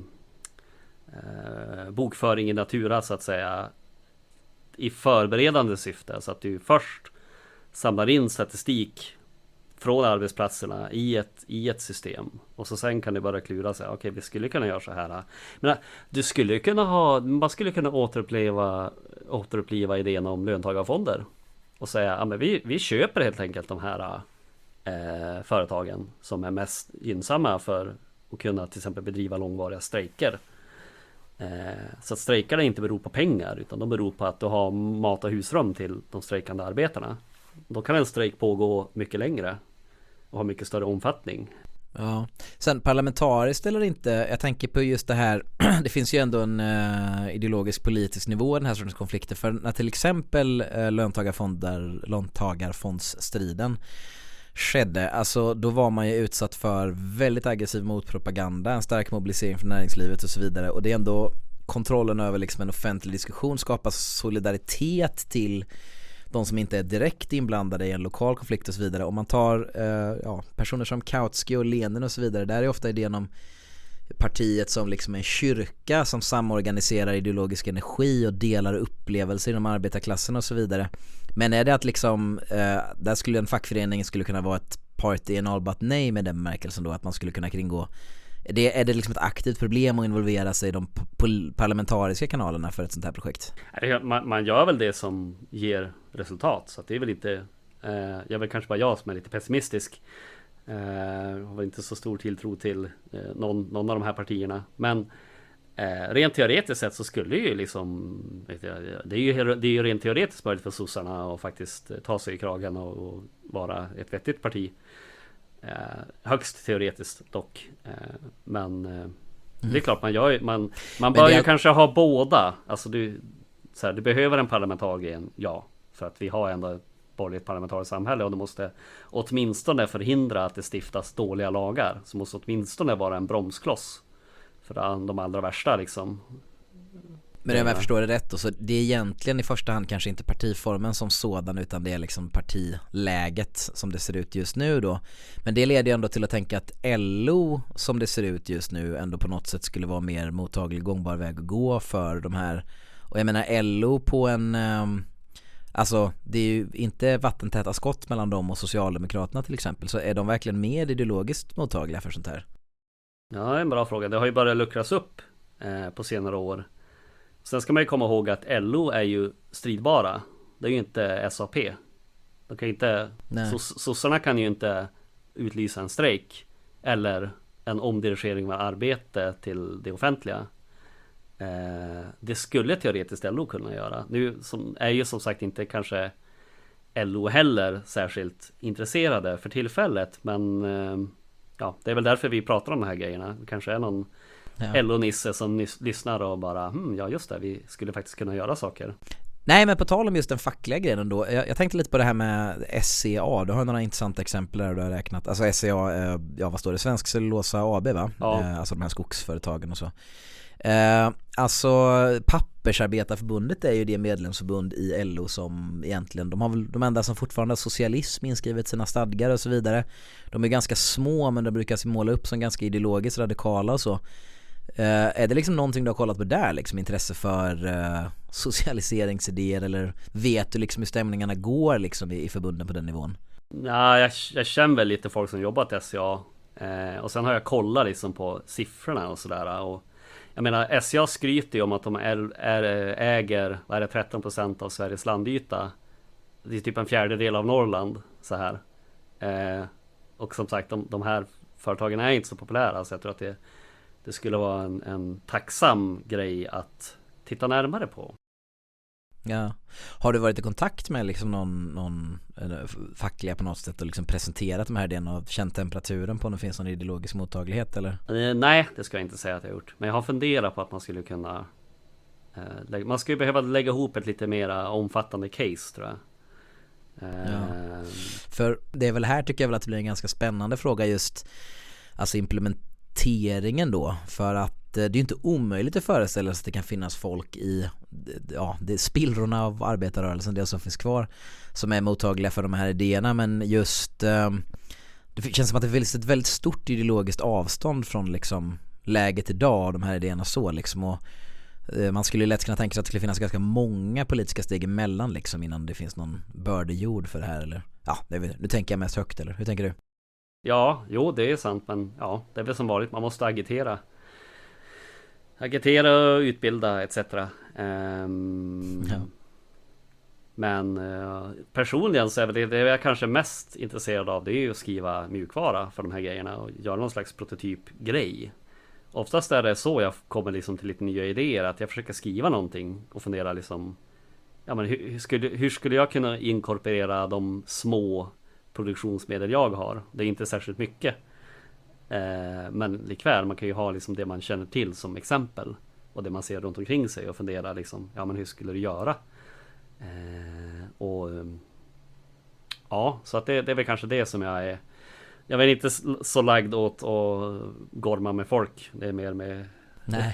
eh, bokföring i natura så att säga i förberedande syfte, så att du först samlar in statistik från arbetsplatserna i ett, i ett system, och så sen kan du bara klura sig, okej, okay, vi skulle kunna göra så här. Men du skulle kunna ha, man skulle kunna återuppleva återuppliva idén om löntagarfonder och säga, ja men vi, vi köper helt enkelt de här eh, företagen som är mest gynnsamma för att kunna till exempel bedriva långvariga strejker. Eh, så att strejkarna inte beror på pengar, utan de beror på att du har mat och husrum till de strejkande arbetarna. Då kan en strejk pågå mycket längre och ha mycket större omfattning. Ja, sen parlamentariskt eller inte, jag tänker på just det här, det finns ju ändå en uh, ideologisk politisk nivå i den här sortens konflikter, för när till exempel uh, löntagarfonder, löntagarfondsstriden skedde, alltså då var man ju utsatt för väldigt aggressiv motpropaganda, en stark mobilisering från näringslivet och så vidare, och det är ändå kontrollen över liksom en offentlig diskussion, skapar solidaritet till de som inte är direkt inblandade i en lokal konflikt och så vidare. Om man tar eh, ja, personer som Kautsky och Lenin och så vidare, där är ofta idén om partiet som liksom en kyrka som samorganiserar ideologisk energi och delar upplevelser inom arbetarklassen och så vidare. Men är det att liksom eh, där skulle en fackförening skulle kunna vara ett party in all but nej, med den bemärkelsen då att man skulle kunna kringgå. Är det, är det liksom ett aktivt problem att involvera sig i de p- parlamentariska kanalerna för ett sånt här projekt? Man, man gör väl det som ger resultat, så att det är väl inte eh, jag är väl kanske bara jag som är lite pessimistisk. Eh, har väl inte så stor tilltro till eh, någon, någon av de här partierna, men eh, rent teoretiskt sett så skulle ju liksom vet jag, det är ju, det är ju rent teoretiskt möjligt för sossarna att faktiskt ta sig i kragen och, och vara ett vettigt parti. Eh, högst teoretiskt dock, eh, men eh, Det är klart man gör man, man bör det... ju kanske ha båda. Alltså du, så här, du behöver en parlamentariker, ja. För att vi har ändå ett borgerligt parlamentariskt samhälle och du måste åtminstone förhindra att det stiftas dåliga lagar. Så måste åtminstone vara en bromskloss för de allra värsta liksom. Men om jag förstår det rätt då, så det är egentligen i första hand kanske inte partiformen som sådan, utan det är liksom partiläget som det ser ut just nu då. Men det leder ju ändå till att tänka att L O som det ser ut just nu ändå på något sätt skulle vara mer mottaglig, gångbar väg att gå för de här. Och jag menar L O på en, um, alltså det är ju inte vattentäta skott mellan dem och Socialdemokraterna till exempel, så är de verkligen mer ideologiskt mottagliga för sånt här? Ja, det är en bra fråga. Det har ju börjat luckras upp eh, på senare år. Sen ska man ju komma ihåg att L O är ju stridbara. Det är ju inte S A P. De kan inte, sossarna kan ju inte utlysa en strejk eller en omdirigering av arbete till det offentliga. Eh, det skulle teoretiskt L O kunna göra. Nu som, är ju som sagt inte kanske L O heller särskilt intresserade för tillfället. Men eh, ja, det är väl därför vi pratar om de här grejerna. Det kanske är någon ja. L O-nisse som nys- lyssnar och bara hm, ja just det, vi skulle faktiskt kunna göra saker. Nej, men på tal om just den fackliga grejen då, jag, jag tänkte lite på det här med S C A. Du har några intressanta exempel där du har räknat. Alltså S C A, eh, ja vad står det? Svensk Cellulosa A B va? Ja. Eh, alltså de här skogsföretagen och så. Eh, alltså Pappersarbetarförbundet är ju det medlemsförbund i L O som egentligen, de har väl de enda som fortfarande har socialism inskrivet i sina stadgar och så vidare. De är ganska små, men de brukar sig måla upp som ganska ideologiskt radikala och så. Uh, är det liksom någonting du har kollat på där, liksom intresse för uh, socialiseringsidéer, eller vet du liksom hur stämningarna går liksom i, i förbunden på den nivån? Ja, jag, jag känner väl lite folk som jobbat i S C A eh, och sen har jag kollat liksom på siffrorna och sådär, och jag menar S C A skryter ju om att de är, är, äger vad är det, tretton procent av Sveriges landyta. Det är typ en fjärdedel av Norrland så här. Eh, och som sagt, de, de här företagen är inte så populära, så jag tror att det Det skulle vara en, en tacksam grej att titta närmare på. Ja. Har du varit i kontakt med liksom någon, någon fackliga på något sätt och liksom presenterat de här idéerna och känt temperaturen på om det finns någon ideologisk mottaglighet eller? Eh, nej, det ska jag inte säga att jag har gjort. Men jag har funderat på att man skulle kunna eh, lägga, man skulle behöva lägga ihop ett lite mer omfattande case, tror jag. Eh, ja. För det är väl här tycker jag väl att det blir en ganska spännande fråga just, alltså implementeringen då, för att det är ju inte omöjligt att föreställa sig att det kan finnas folk i ja, det är spillrorna av arbetarrörelsen, det som finns kvar, som är mottagliga för de här idéerna, men just det känns som att det finns ett väldigt stort ideologiskt avstånd från liksom läget idag och de här idéerna så liksom, och man skulle ju lätt kunna tänka sig att det skulle finnas ganska många politiska steg emellan liksom innan det finns någon bördejord för det här, eller ja, det är, nu tänker jag mest högt, eller hur tänker du? Ja, jo det är sant, men ja, det är väl som vanligt, man måste agitera agitera och utbilda et cetera. Um, ja. Men uh, personligen så är det, det jag är kanske mest intresserad av, det är ju att skriva mjukvara för de här grejerna och göra någon slags prototypgrej. Oftast är det så jag kommer liksom till lite nya idéer, att jag försöker skriva någonting och fundera liksom, ja men hur, hur, skulle, hur skulle jag kunna inkorporera de små produktionsmedel jag har? Det är inte särskilt mycket. Eh, men likväl, man kan ju ha liksom det man känner till som exempel och det man ser runt omkring sig och fundera liksom, ja men hur skulle du göra? Eh, och ja, så att det, det är väl kanske det som jag är. Jag är inte så lagd åt att gorma med folk. Det är mer med... Nej.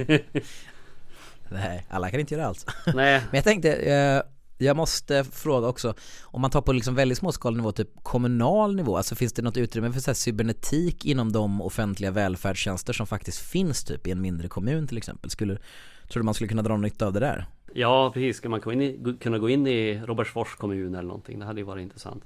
Nej, alla kan inte göra allt. Nej. Men jag tänkte, eh, jag måste fråga också, om man tar på liksom väldigt småskalig nivå, typ kommunal nivå, alltså finns det något utrymme för så här cybernetik inom de offentliga välfärdstjänster som faktiskt finns typ i en mindre kommun till exempel? Skulle, tror du man skulle kunna dra nytta av det där? Ja, precis. Ska man gå in i, kunna gå in i Robertsfors kommun eller någonting? Det hade ju varit intressant.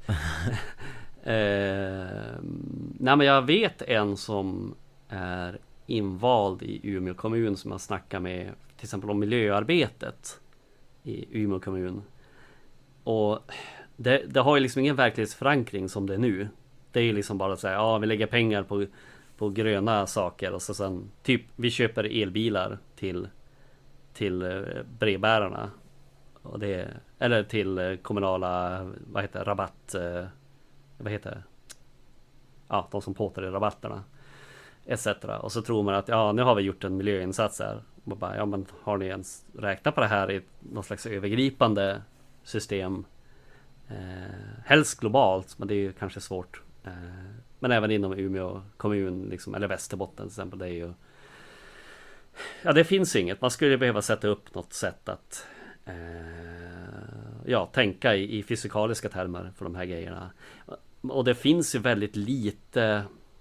Eh, nej men jag vet en som är invald i Umeå kommun som jag snackar med till exempel om miljöarbetet i Umeå kommun. Och det, det har ju liksom ingen verklighetsförankring som det är nu. Det är ju liksom bara att säga, ja vi lägger pengar på, på gröna saker och så sen typ vi köper elbilar till till brevbärarna och det, eller till kommunala, vad heter det, rabatt, vad heter det? Ja, de som påtar i rabatterna. et cetera. Och så tror man att ja, nu har vi gjort en miljöinsats här. Och bara, ja, men har ni ens räknat på det här i något slags övergripande system? Eh, helst globalt, men det är ju kanske svårt. Eh, men även inom Umeå kommun, liksom, eller Västerbotten till exempel, det är ju... Ja, det finns inget. Man skulle behöva sätta upp något sätt att eh, ja, tänka i, i fysikaliska termer för de här grejerna. Och det finns ju väldigt lite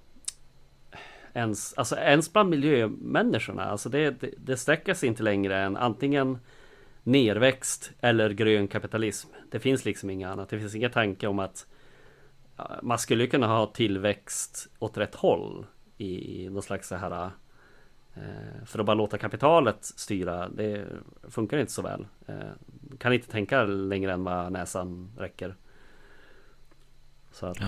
ens, alltså ens bland miljömänniskorna. Alltså det, det, det sträcker sig inte längre än antingen nerväxt eller grön kapitalism. Det finns liksom inget annat. Det finns inga tankar om att ja, man skulle kunna ha tillväxt åt rätt håll i, i någon slags så här... För att bara låta kapitalet styra, det funkar inte så väl. Kan inte tänka längre än vad näsan räcker. Så att... ja.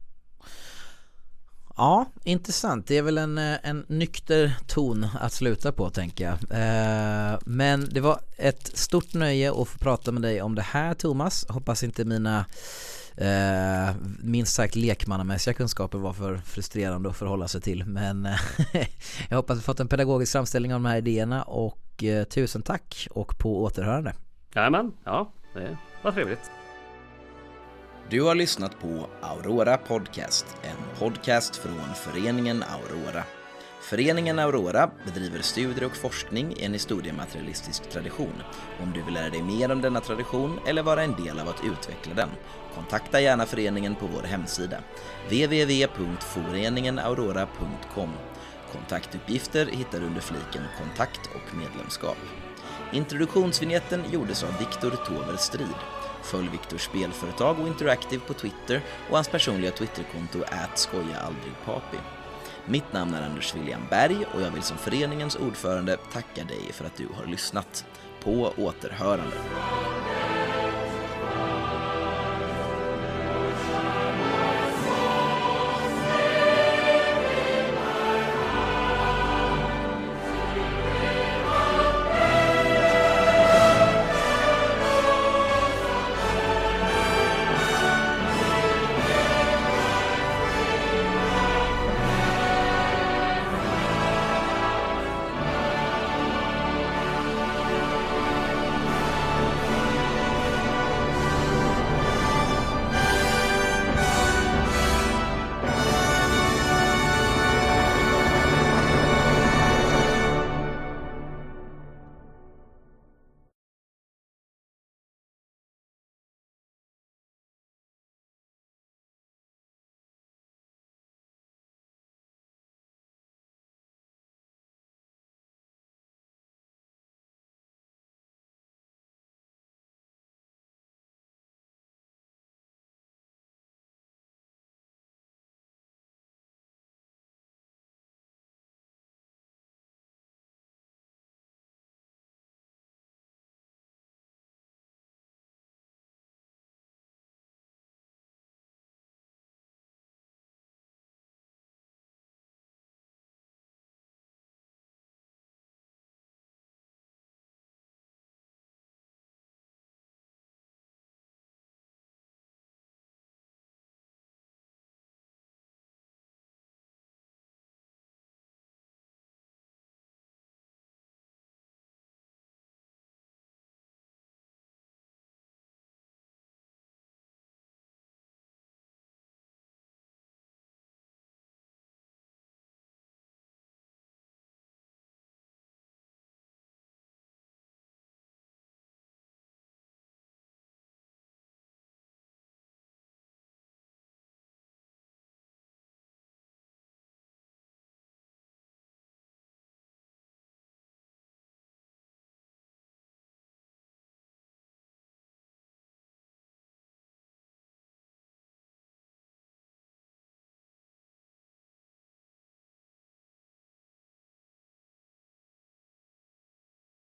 Ja, intressant. Det är väl en, en nykter ton att sluta på, tänker jag. Men det var ett stort nöje att få prata med dig om det här, Thomas. Hoppas inte mina Uh, minst sagt lekmannamässiga kunskaper var för frustrerande att förhålla sig till, men uh, jag hoppas vi fått en pedagogisk framställning av de här idéerna och uh, tusen tack och på återhörande. Jajamän, ja, det var trevligt. Du har lyssnat på Aurora Podcast, en podcast från föreningen Aurora. Föreningen Aurora bedriver studier och forskning i en historiematerialistisk tradition. Om du vill lära dig mer om denna tradition eller vara en del av att utveckla den, kontakta gärna föreningen på vår hemsida w w w punkt foreningen aurora punkt com. Kontaktuppgifter hittar du under fliken kontakt och medlemskap. Introduktionsvinjetten gjordes av Viktor Tover Strid. Följ Viktors spelföretag och Interactive på Twitter och hans personliga Twitterkonto at skoja aldrig papi. Mitt namn är Anders William Berg och jag vill som föreningens ordförande tacka dig för att du har lyssnat. På återhörande.